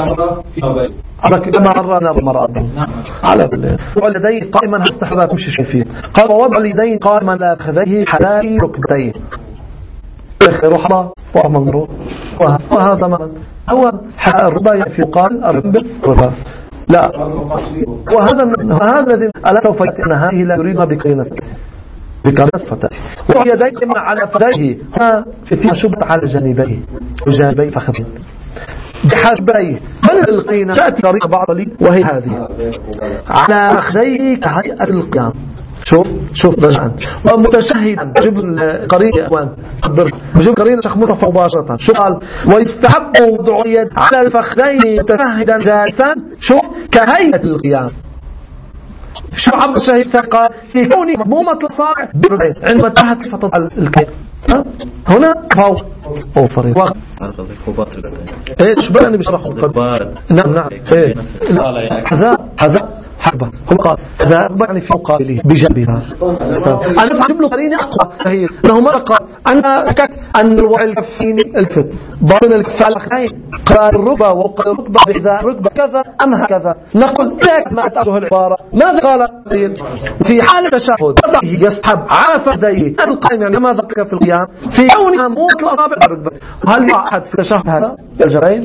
كما عرفنا المرأة على كل واليدين قائما استحباب مش شيء فيه. قال وضع اليدين قائما لا فخذيه حذاء ركبتيه رحمة ومنظور وهذا ما هو حق الربا في قال الربا لا وهذا وهذا الذي ألا سوف يأتي أن هذه لا يريدها بكرينة بكرينة فتاة ويديه على فخذيه فيها شبه على جانبيه وجانبي فخذيه بحاجبيه من القينة تأتي طريقة بعض لي وهي هذه على فخذيه كهيئة القيام. شوف شوف رجعا ومتشهدا جيب القرين يا اخوان بجيب قرين شيخ مصطفى مباشره. شو قال ويستحب وضع اليد على الفخذين متشهدا جالسا شوف كهيئه القيام. شو عم الشهيد قال في كوني مضمومه الاصابع بالعين عندما تحت فتط الكيف هنا فوق او فريق وقت ايه شو بقى انا بشرحه نعم نعم ايه هذا هذا حبة هو قال هذا يعني في مقابله بجنبها أنا أسعب له قريني أقوى شهيد أنه ما قال أنا كت أن الوعي الكفين الفت باطن الكف على الخين قرار الركبة وقال الركبة بإذا الركبة كذا أم هكذا نقول لك ما أتأته العبارة ماذا قال في حالة تشهد يسحب على فخذيه القائم يعني ماذا ذكر في القيام في كونها موت الأصابع الركبة. وهل أحد في تشهد هذا يا جرين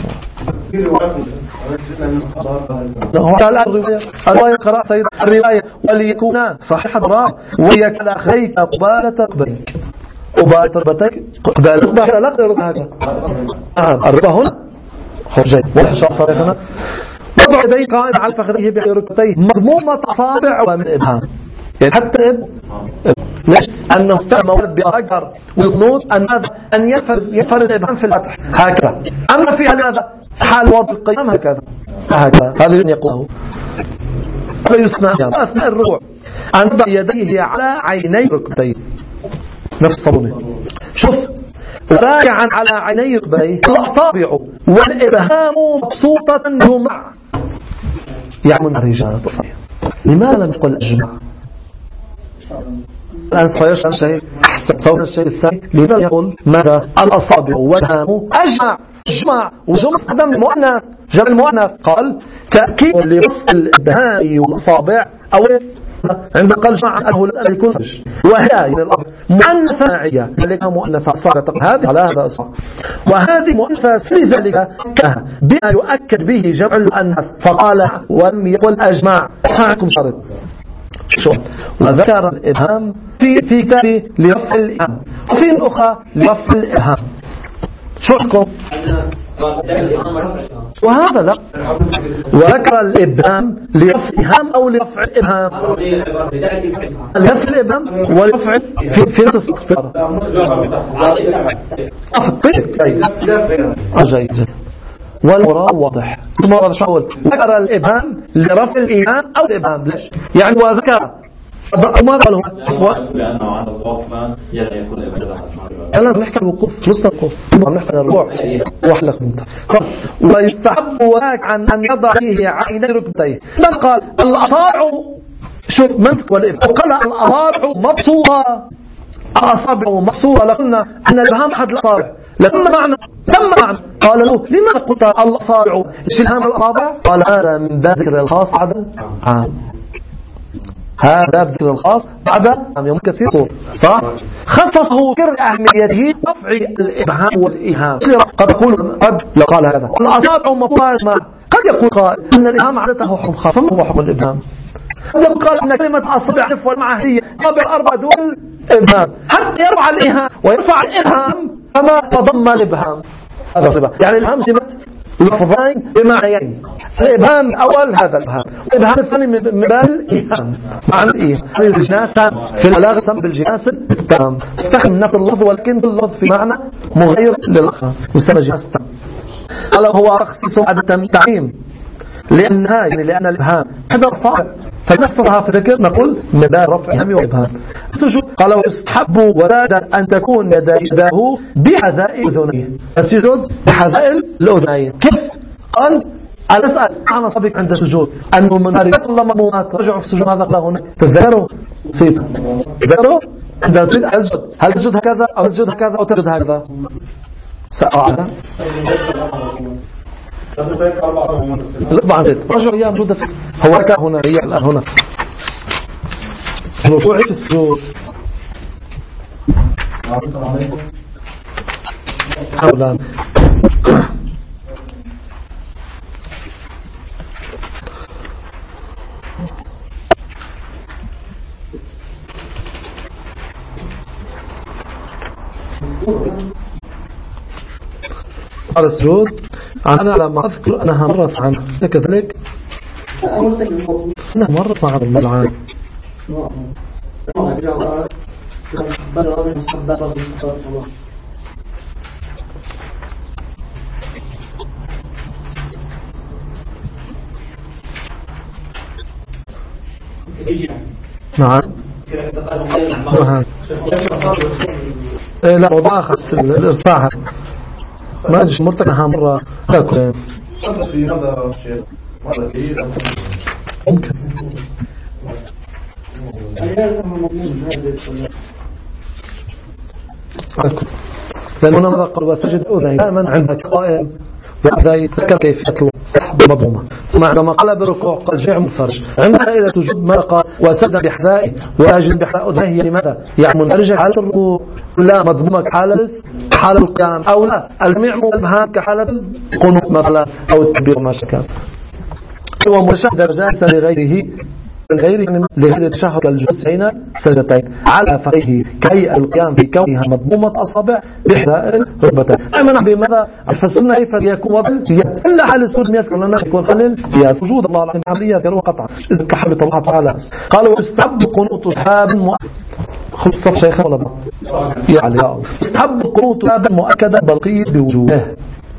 الرواية قراء سيد الرواية وليكونا صحيحة براء ويكد أخيك قبالة قبلك قبالة ربتك قبالة ربتك لا قبل هذا الربا هنا خرجي والحشاء صريحنا وضع يديه قائم على فخذيه بركبتيه مضمومة أصابع ومن إبهام يعني حتى إب ليش؟ أنه استعمل ولد بأكبر والقنوط أن هذا أن يفرد يفرد إبهام في الفتح هكذا. أما في هذا حال وضع القيام هكذا هكذا هذا اللي يقوله هذا يسمع يعني أثناء الركوع أن يضع يديه على عيني ركبتيه نفس صبونه شوف راجعا على عيني ركبتيه الأصابع والإبهام مبسوطة جمع يعمل الرجال طفيا لماذا لم يقل أجمع الآن صحيح شيء أحسن صوت الشيء الثاني لماذا يقول ماذا الأصابع والإبهام أجمع جمع وجمع استخدام المؤنث جمع المؤنث قال تأكيد لوصف الإبهام والأصابع أو عند قال جمع أنه أن يكون وهي مؤنثة ناعية لذلك مؤنثة أصابع هذا على هذا أصابع وهذه مؤنثة لذلك كها بما يؤكد به جمع المؤنث فقال ولم يقل أجمع معكم شرط شو وذكر الإبهام في في كتابه لرفع الإبهام وفي الأخرى لرفع الإبهام شو حكم وهذا لا وذكر الإبهام لرفع الإبهام أو لرفع الإبهام لرفع الإبهام ولرفع في في نفس الصفر أفضل أجيد والمراد واضح المراد شغل ذكر الإبهام لرفع الإبهام أو الإبهام ليش يعني وذكر ما قالوا لأنه عن الوقوف ما يكون الإبهام نحكي عن الوقوف لسه الوقوف نحكي عن الركوع وحلق منته ويستحب وذاك عن أن يضع فيه عيني ركبتيه من قال الأصابع شوف منسك والإبهام وقال الأصابع مبسوطة الأصابع مبسوطة لقلنا أن الإبهام أحد الأصابع لما معنى لما معنى قال له لماذا قلت الأصابع شلهام الأصابع قال هذا من باب ذكر الخاص عدل عام هذا باب ذكر الخاص بعد عام يوم كثير صح خصصه ذكر أهميته رفع الإبهام والإيهام قد يقول قد لو قال هذا الأصابع مبسوطة قد يقول قائل أن الإبهام عادته حكم خاص فما هو حكم الإبهام قد قال أن كلمة أصابع عرف والمعهدية أصابع أربع دول إبهام حتى يرفع الإيهام ويرفع الإبهام كما تضم الإبهام. هذا صفة، يعني الإبهام سمت لفظين بمعنيين. الإبهام الأول هذا الإبهام، الإبهام الثاني من باب الإيهام معنى الإيهام. الجناس في البلاغة سمى بالجناس التام، استخدم نفس اللفظ ولكن اللفظ في معنى مغير للآخر يسمى جناس التام. قال هو تخصيص عدة تعميم لأنها يعني لأن الإبهام هذا صعب فنصرها في الذكر نقول من باب رفع الهم وإبهام. السجود قال ويستحب وراد أن تكون يداه بحذاء أذنيه، السجود بحذاء الأذنين. كيف؟ قال أنا أسأل عن صبيك عند السجود أنه من أريد الله مضمومات رجعوا في السجود هذا قال هنا تذكروا صيتا تذكروا عندما تريد أسجد هل تسجد هكذا أو تسجد هكذا أو تسجد هكذا سأعلم الأربعة زيت رجع هي موجودة في هو كان هنا هي الآن هنا الركوع في السجود حولا على السجود أنا لما أذكر أنها مرت عنه كذلك أنا مرت مع الملعان نعم نعم لا وضع خاص الارتاح ما أدري مرتنها مرة أكل ممكن أكل لأنه ماذا قال وسجد أذني دائما عندك قائم وإذا يتذكر كيفية سحب مضمومة ثم عندما قال بركوع قال جيع مفرج عندها إذا توجد ما قال وسجد بحذائه وأجل بحذاء أذنيه لماذا؟ يعني منرجع حالة الركوع لا مضمومة كحالة حالة القيام أو لا الجميع مبهام كحالة القنوت مثلا أو التكبير ما شكل هو مشاهدة جالسة لغيره من غير لغير التشهد الجلوس بين سجدتين على فقيه كي القيام بكونها مضمومة أصابع بحذاء الركبتين. أما نحن بماذا فسرنا كيف يكون وضع اليد إلا حال السجود يذكر لنا يكون قليل اليد وجود الله العظيم عملية يذكره قطعا إذا كحب الله تعالى قال ويستحب قنوت حاب خلص شيخا ولا بقى يعني يا الله يستحب قنوت حاب مؤكدا بلقي بوجوده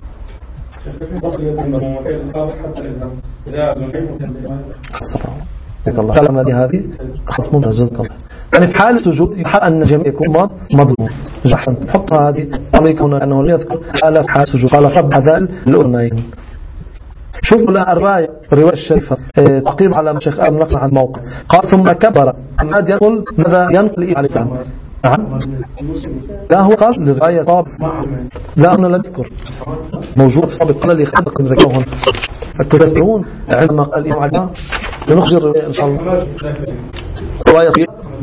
الله كلام هذه هذه خصم ممتاز يعني في حال السجود يحق أن الجميع يكون مضمون جحا تحط هذه طريق هنا أنه لا يذكر حال في حال السجود قال رب عذال الأذنين. شوفوا لها الرواية الرواية الشريفة تقيم على مشيخ آب نقل عن الموقع قال ثم كبر عماد ينقل ماذا ينقل عليه السلام نعم لا هو قال للرواية صاب لا أنا لا أذكر موجود في صابق قال لي خلق من ذكرهم التذكرون عندما قال إيه عليها لنخجر إن شاء الله رواية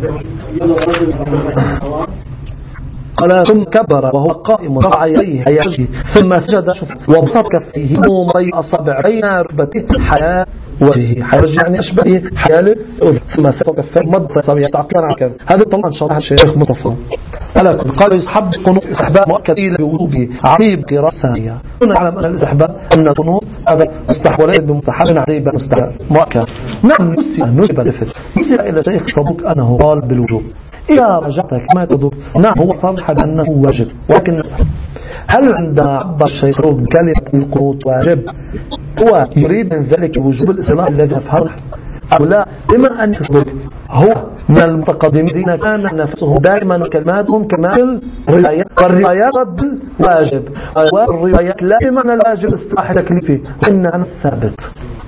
قال ثم كبر وهو قائم رفع يديه يجيه ثم سجد وبسط كفيه ومضي أصابع بين ركبته حياء وجهه حياء يعني أشبه حياء ثم سجد كفيه مضى أصابعه تعقيا على كذا هذا طبعا إن شاء الله الشيخ مصطفى قال يسحب قنوت استحباب مؤكد بوجوبه عقيب قراءة ثانية هنا نعلم أن الاستحباب أن القنوت هذا مستحب وليس بمستحب عقيب مستحب مؤكد نعم نسي نسب الفت نسي إلى شيخ صدوق أنه قال بالوجوب إذا رجعت كما تدور نعم هو صرح بأنه واجب ولكن هل عند عبد الشيخ بكلمة القنوت واجب هو يريد من ذلك وجوب الإسلام الذي يفهمه أو لا بما أن يصدق هو من المتقدمين كان نفسه دائما كلماتهم كمال الروايات والروايات ضد الواجب والروايات لا بمعنى الواجب اصطلاح تكليفي وإنها الثابت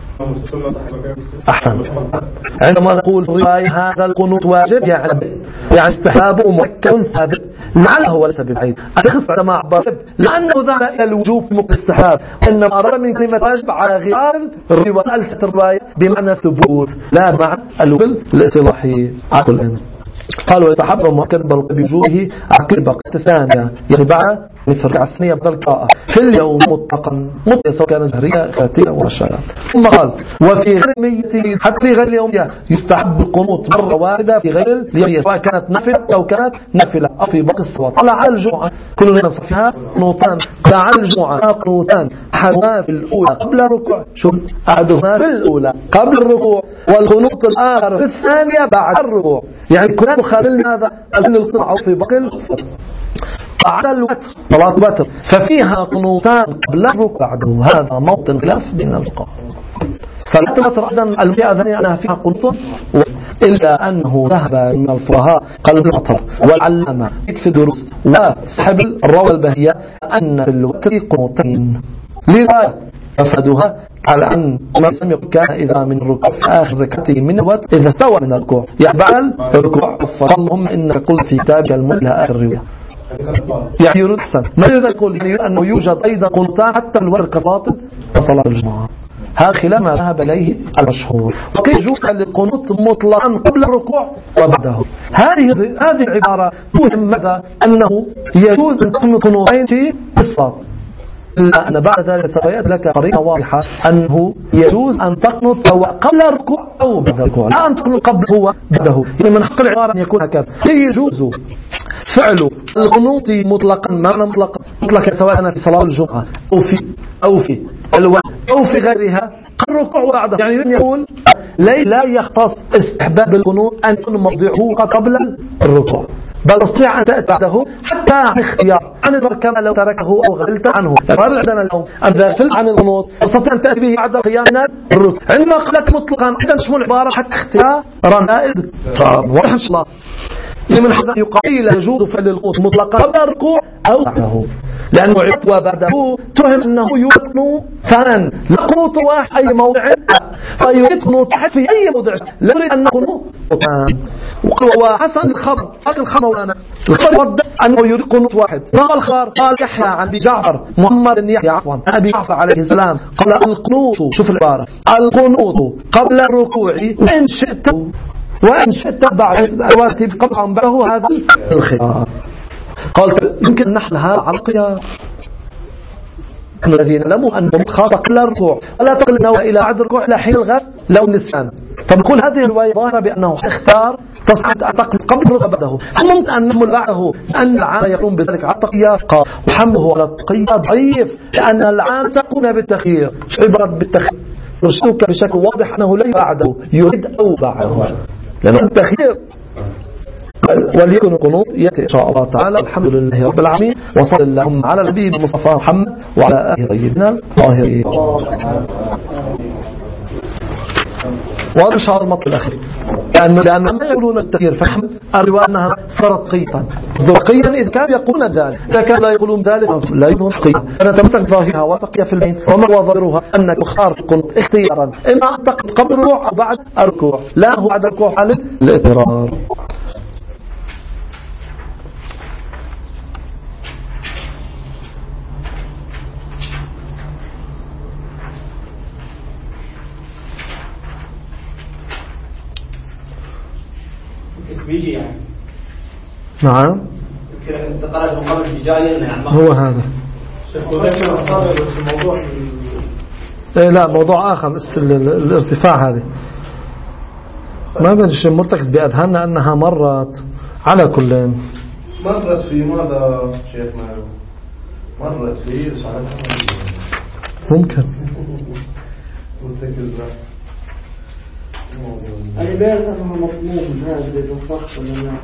أحسن عندما نقول رواية هذا القنوت واجب يعني يعني استحبابه مؤكد ثابت لعله هو ليس بالعيد أشخص عندما عبر لأنه ذهب إلى الوجوب في مقابل الاستحباب إنما أرى من كلمة واجب على غير الرواية ألست الرواية بمعنى الثبوت لا معنى الوجوب الاصطلاحي عقل قالوا يتحرم مؤكد بل بوجوده عقل بقية ثانية يعني بعد في الركعة الثانية بدل القراءة في اليوم مطلقا مطلقا سواء كانت جهرية خاتمة ورشاء. ثم قال وفي غير المية حتى في غير اليومية يستحب القنوت مرة واحدة في غير اليومية سواء كانت نافلة أو كانت نافلة أو في باقي الصلوات. قال على الجمعة كل نص فيها قنوتان. قال على الجمعة قنوتان أحدهما في الأولى قبل الركوع شو أحدهما في الأولى قبل الركوع والقنوت الآخر في الثانية بعد الركوع. يعني كنا نخالل هذا أن القطع في باقي الصلوات. على الوتر صلاة الوتر ففيها قنوتان قبل الركوع بعده. هذا موطن خلاف بين الفقهاء. صلاة الوتر أيضا المئة ذنية أنها فيها قنوت إلا أنه ذهب من الفقهاء قلب العطر والعلامة في دروس وصحب الروى البهية أن في الوتر قنوتين لرواية أفادوها على أن ما سمي كان إذا من الركوع في آخر ركعته من الوتر إذا استوى من الركوع يقبل الركوع فاللهم إنك قل في كتابك المؤمن لها آخر الرواية. يعني يريد حسن ما يريد يقول يعني أنه يوجد أيضا قنوتان حتى الوتر كصلاة وصلاة الجمعة. هذا خلاف ما ذهب إليه المشهور. وقيل يجوز للقنوت مطلقا قبل الركوع وبعده. هذه هذه العبارة توهم ماذا أنه يجوز أن تكون قنوتين في الصلاة إلا أن بعد ذلك سيأتي لك قرينة واضحة أنه يجوز أن تقنط سواء قبل الركوع أو بعد الركوع لا أن تكون قبل هو بعده. يعني من حق العبارة أن يكون هكذا. يجوز فعل القنوط مطلقا معنى مطلقا مطلقا سواء كان في صلاة الجمعة أو في أو في الوقت أو في غيرها قبل الركوع وبعده. يعني يقول لا يختص استحباب القنوط أن يكون موضعه قبل الركوع بل تستطيع أن تأتي بعده حتى اختيار عن الركعة لو تركه أو غفلت عنه. فقال عندنا اليوم أن غفلت عن القنوت تستطيع أن تأتي به بعد القيام من الركوع. عندما قلت مطلقا أيضا تشمل عبارة حتى اختيار نائد واضح إن شاء الله. من حذا يقال يجوز فعل القنوت مطلقا قبل الركوع أو بعده لأنه عدت وبعده تهم أنه يوطن ثان لا قنوت واحد أي موضع فيريد قنوت واحد في أي موضع لا يريد أن قنوت وحسن الخبر قال الخبر أنا الخبر ود أنه يريد قنوت واحد. قال الخبر قال يحيى عن أبي جعفر محمد بن يحيى عفوا أبي جعفر عليه السلام قال القنوت شوف العبارة القنوت قبل الركوع وإن شئت وإن شئت بعد الواتب قبل بعده هذا الخيار. قال يمكن نحلها على القيام الذين لموا أنهم خاف قبل الركوع ولا تقل أنه إلى بعد الركوع إلى حين الغد لو نسان. فنقول هذه الرواية ظاهرة بأنه اختار تصعد أن تقل قبل الركوع بعده. هل ممكن أن نحمل بعده أن العام يقوم بذلك على التقيير؟ قال وحمله على التقيير ضعيف لأن العام تكون بالتخيير. شو عبارة بالتخيير؟ رشدك بشكل واضح أنه لا بعده يريد أو بعده لأنه التخيير. وليكن القنوط يأتي إن شاء الله تعالى. الحمد لله رب العالمين وصلى اللهم على الحبيب المصطفى محمد وعلى آله طيبنا الطاهرين. وهذا شعار المطلب الأخير لأنه لأن ما يقولون التغيير فهم الرواية أنها صارت قيطا قيطا إذ كانوا يقولون ذلك إذا كانوا لا يقولون ذلك لا يظهر قيطا. أنا تمسك ظاهرها وتقيا في البين وما هو ظاهرها أنك اختار القنوت اختيارا إما أن تقنط قبل الركوع أو بعد الركوع لا هو بعد الركوع حالة الاضطرار. بيجي يعني نعم هو هذا إيه لا موضوع آخر الارتفاع هذه ما بدش مرتكز بأذهاننا أنها مرت على كل مرت في ماذا شيخنا مرت في ممكن مرتكز أنا بعرف أنه مطلوب هذا إذا صح ولا لا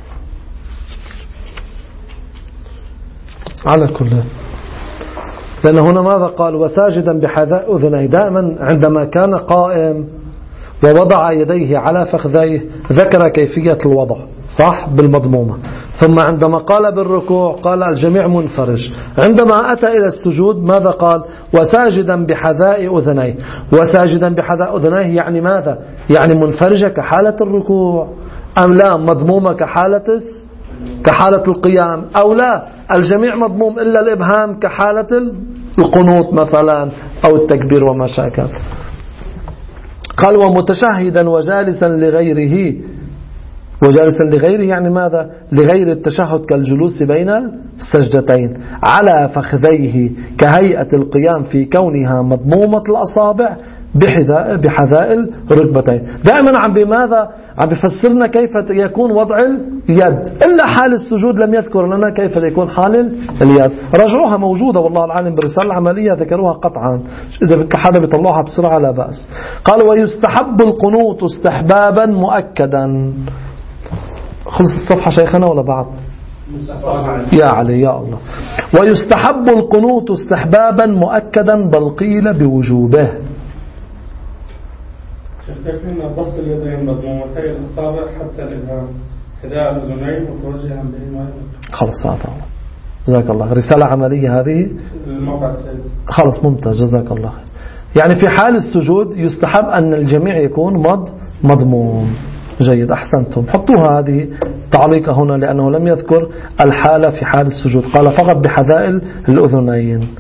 على كل. لأن هنا ماذا قال وساجدا بحذاء أذنيه دائما عندما كان قائم ووضع يديه على فخذيه ذكر كيفية الوضع صح بالمضمومة. ثم عندما قال بالركوع قال الجميع منفرج. عندما أتى إلى السجود ماذا قال وساجدا بحذاء أذنيه. وساجدا بحذاء أذنيه يعني ماذا يعني منفرجة كحالة الركوع أم لا مضمومة كحالة كحالة القيام أو لا الجميع مضموم إلا الإبهام كحالة القنوت مثلا أو التكبير وما شاكل. قال ومتشهدا وجالسا لغيره وجالسا لغيره يعني ماذا؟ لغير التشهد كالجلوس بين السجدتين على فخذيه كهيئة القيام في كونها مضمومة الأصابع بحذاء الركبتين. دائما عم بماذا؟ عم بفسرنا كيف يكون وضع اليد، إلا حال السجود لم يذكر لنا كيف يكون حال اليد. رجعوها موجودة والله العالم بالرسالة العملية ذكروها قطعا، إذا حدا بيطلعها بسرعة لا بأس. قال ويستحب القنوت استحبابا مؤكدا. خلصت الصفحة شيخنا ولا بعد؟ يا علي يا الله. ويستحب القنوت استحبابا مؤكدا بل قيل بوجوبه. شفتكنا بسط اليدين مضمومتي الأصابع حتى الإبهام حذاء الأذنين متوجها بهما. خلص هذا جزاك الله. رسالة عملية هذه الموقع السيد. خلص ممتاز جزاك الله. يعني في حال السجود يستحب أن الجميع يكون مض مضموم. جيد أحسنتم. حطوها هذه تعليق هنا لأنه لم يذكر الحالة في حال السجود، قال فقط بحذاء الأذنين.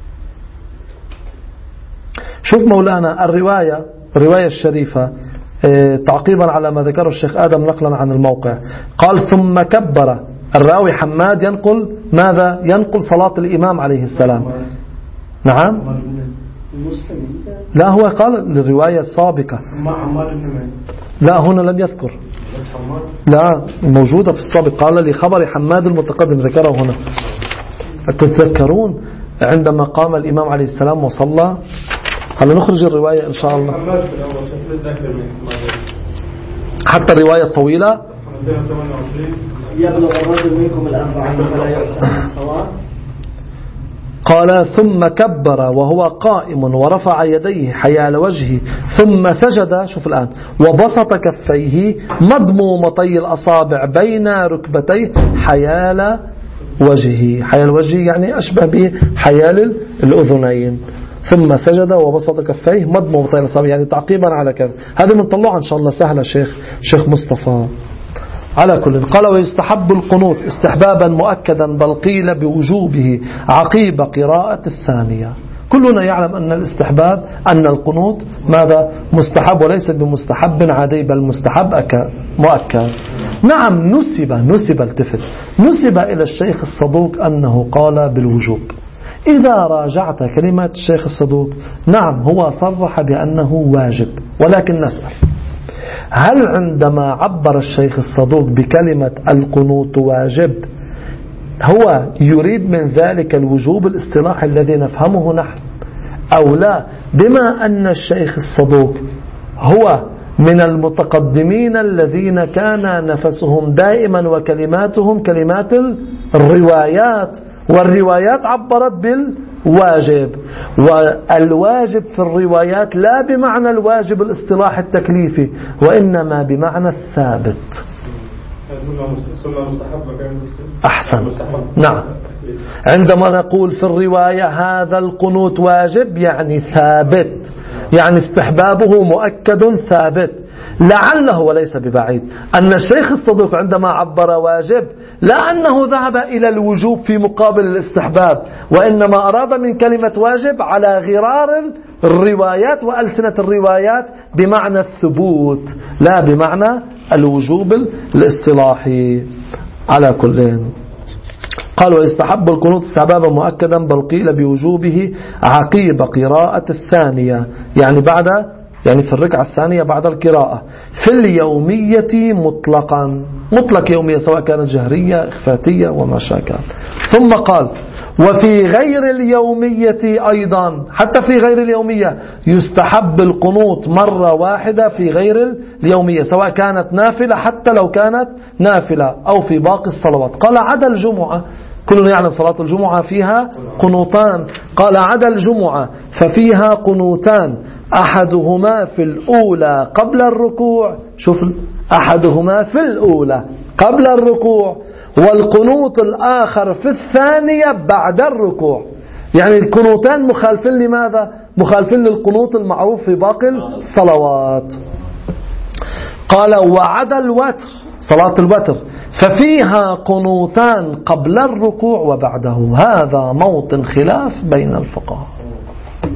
شوف مولانا الرواية الرواية الشريفة تعقيبا على ما ذكره الشيخ آدم نقلا عن الموقع، قال ثم كبر. الراوي حماد ينقل ماذا؟ ينقل صلاة الإمام عليه السلام. نعم لا هو قال الرواية السابقة لا هنا لم يذكر، لا موجودة في السابق. قال لخبر حماد المتقدم ذكره هنا. تتذكرون عندما قام الإمام عليه السلام وصلى؟ هلا نخرج الرواية إن شاء الله حتى الرواية الطويلة. يبلغ الرجل منكم الأربعين فلا يحسن الصواب. قال ثم كبر وهو قائم ورفع يديه حيال وجهه ثم سجد. شوف الآن وبسط كفيه مضمومتي الأصابع بين ركبتيه حيال وجهه. حيال وجهه يعني أشبه به حيال الأذنين. ثم سجد وبسط كفيه مضمومتي الأصابع يعني تعقيبا على كذا. هذه من طلعها إن شاء الله سهلة شيخ شيخ مصطفى. على كل قال ويستحب القنوت استحبابا مؤكدا بل قيل بوجوبه عقيب قراءة الثانية. كلنا يعلم أن الاستحباب أن القنوت ماذا؟ مستحب وليس بمستحب عادي بل مستحب مؤكد. نعم نسب نسب التفت نسب إلى الشيخ الصدوق أنه قال بالوجوب. إذا راجعت كلمات الشيخ الصدوق نعم هو صرح بأنه واجب، ولكن نسأل هل عندما عبر الشيخ الصدوق بكلمة القنوت واجب هو يريد من ذلك الوجوب الاصطلاحي الذي نفهمه نحن أو لا؟ بما أن الشيخ الصدوق هو من المتقدمين الذين كان نفسهم دائما وكلماتهم كلمات الروايات، والروايات عبرت بالواجب، والواجب في الروايات لا بمعنى الواجب الاصطلاح التكليفي وإنما بمعنى الثابت. أحسن. نعم عندما نقول في الرواية هذا القنوت واجب يعني ثابت، يعني استحبابه مؤكد ثابت. لعله وليس ببعيد أن الشيخ الصدوق عندما عبر واجب لا أنه ذهب إلى الوجوب في مقابل الاستحباب، وإنما أراد من كلمة واجب على غرار الروايات وألسنة الروايات بمعنى الثبوت لا بمعنى الوجوب الاصطلاحي. على كل قال ويستحب القنوت استحبابا مؤكدا بل قيل بوجوبه عقيب قراءة الثانية يعني بعد يعني في الركعة الثانية بعد القراءة في اليومية مطلقا، مطلق يومية سواء كانت جهرية إخفاتية وما شاكل. ثم قال وفي غير اليومية أيضا، حتى في غير اليومية يستحب القنوت مرة واحدة في غير اليومية سواء كانت نافلة حتى لو كانت نافلة أو في باقي الصلوات. قال عدا الجمعة، كلنا يعلم صلاة الجمعة فيها قنوتان، قال عدا الجمعة ففيها قنوتان أحدهما في الأولى قبل الركوع. شوف أحدهما في الأولى قبل الركوع والقنوت الآخر في الثانية بعد الركوع. يعني القنوتان مخالفين لماذا؟ مخالفين للقنوت المعروف في باقي الصلوات. قال وعدا الوتر صلاة الوتر ففيها قنوتان قبل الركوع وبعده. هذا موطن خلاف بين الفقهاء.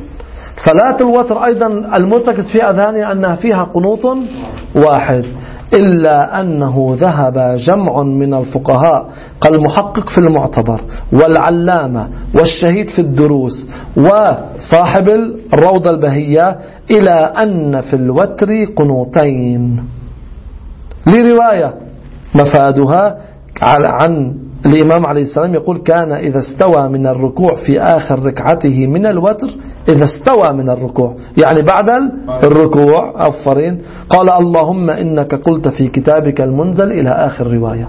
صلاة الوتر أيضا المرتكز في أذهاني أنها فيها قنوط واحد، إلا أنه ذهب جمع من الفقهاء كالمحقق في المعتبر والعلامة والشهيد في الدروس وصاحب الروضة البهية إلى أن في الوتر قنوتين، لرواية مفادها عن الإمام عليه السلام يقول: كان إذا استوى من الركوع في آخر ركعته من الوتر، إذا استوى من الركوع يعني بعد الركوع أفرين، قال: اللهم إنك قلت في كتابك المنزل إلى آخر رواية.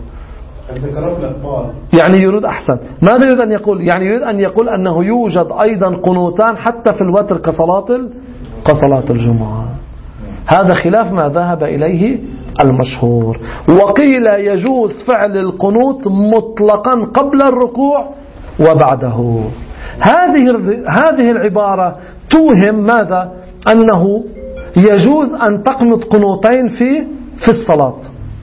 يعني يريد أحسن، ماذا يريد أن يقول؟ يعني يريد أن يقول أنه يوجد أيضا قنوتان حتى في الوتر كصلاة كصلاة الجمعة. هذا خلاف ما ذهب إليه المشهور. وقيل يجوز فعل القنوت مطلقا قبل الركوع وبعده. هذه هذه العبارة توهم ماذا؟ أنه يجوز أن تقنط قنوتين في في الصلاة،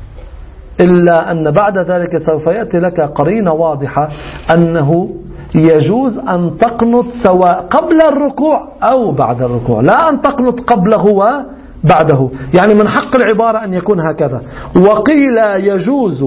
إلا أن بعد ذلك سوف يأتي لك قرينة واضحة أنه يجوز أن تقنط سواء قبل الركوع أو بعد الركوع، لا أن تقنط قبله وبعده. يعني من حق العبارة أن يكون هكذا. وقيل يجوز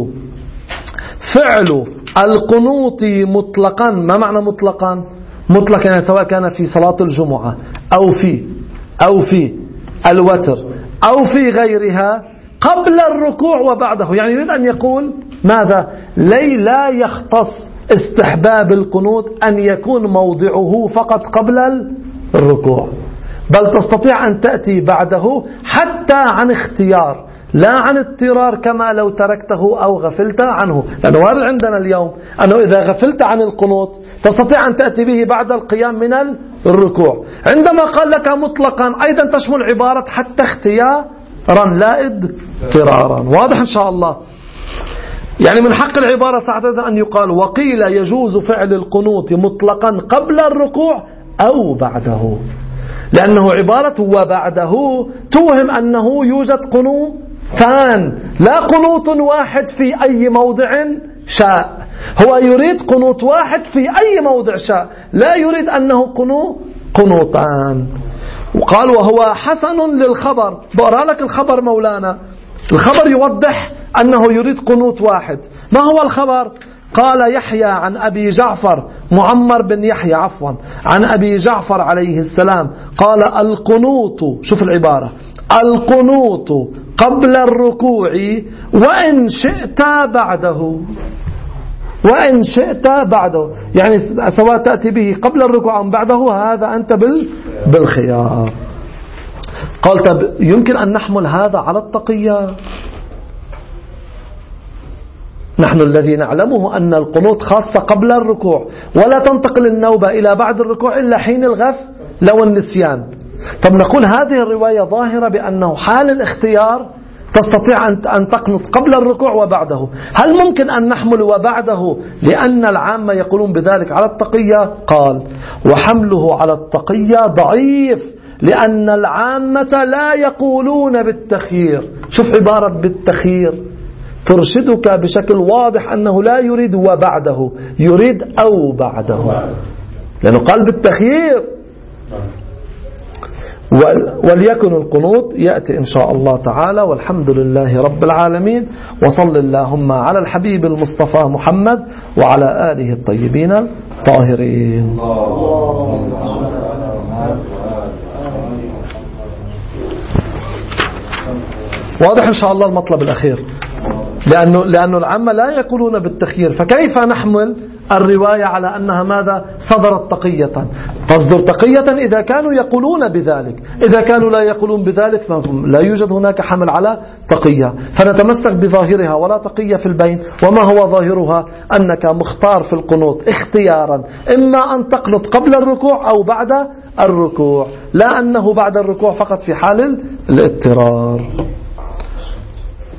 فعل القنوط مطلقا. ما معنى مطلقا؟ مطلقا يعني سواء كان في صلاة الجمعة أو في أو في الوتر أو في غيرها قبل الركوع وبعده. يعني يريد أن يقول ماذا؟ لي لا يختص استحباب القنوت أن يكون موضعه فقط قبل الركوع، بل تستطيع أن تأتي بعده حتى عن اختيار لا عن اضطرار، كما لو تركته أو غفلت عنه. لأنه وارد عندنا اليوم أنه إذا غفلت عن القنوت تستطيع أن تأتي به بعد القيام من الركوع. عندما قال لك مطلقا أيضا تشمل عبارة حتى اختيارا لا اضطرارا. واضح إن شاء الله؟ يعني من حق العبارة ساعتها أن يقال: وقيل يجوز فعل القنوت مطلقا قبل الركوع أو بعده، لأنه عبارة وبعده توهم أنه يوجد قنوتان، لا قنوت واحد في أي موضع شاء. هو يريد قنوت واحد في أي موضع شاء، لا يريد أنه قنو قنوتان. وقال: وهو حسن للخبر. بقرأ لك الخبر مولانا، الخبر يوضح أنه يريد قنوت واحد. ما هو الخبر؟ قال يحيى عن أبي جعفر، معمر بن يحيى عفوا، عن أبي جعفر عليه السلام قال: القنوت، شوف العبارة، القنوت قبل الركوع وإن شئت بعده، وإن شئت بعده، يعني سواء تأتي به قبل الركوع أو بعده، هذا أنت بالخيار. قال: طب يمكن أن نحمل هذا على التقية؟ نحن الذي نعلمه أن القنوت خاصة قبل الركوع، ولا تنتقل النوبة إلى بعد الركوع إلا حين الغف لو النسيان. طب نقول هذه الرواية ظاهرة بأنه حال الاختيار تستطيع أن تقنط قبل الركوع وبعده. هل ممكن أن نحمل وبعده لأن العامة يقولون بذلك على التقية؟ قال: وحمله على التقية ضعيف، لأن العامة لا يقولون بالتخيير. شوف عبارة بالتخيير ترشدك بشكل واضح أنه لا يريد وبعده، يريد أو بعده، لأنه قال بالتخيير. وليكن القنوت يأتي إن شاء الله تعالى، والحمد لله رب العالمين، وصل اللهم على الحبيب المصطفى محمد وعلى آله الطيبين الطاهرين. واضح إن شاء الله المطلب الأخير، لأنه, لأنه العامة لا يقولون بالتخيير، فكيف نحمل الرواية على أنها ماذا؟ صدرت تقية. تصدر تقية إذا كانوا يقولون بذلك، إذا كانوا لا يقولون بذلك لا يوجد هناك حمل على تقية، فنتمسك بظاهرها ولا تقية في البين. وما هو ظاهرها؟ أنك مختار في القنوت اختيارا، إما أن تقنط قبل الركوع أو بعد الركوع، لا أنه بعد الركوع فقط في حال الاضطرار.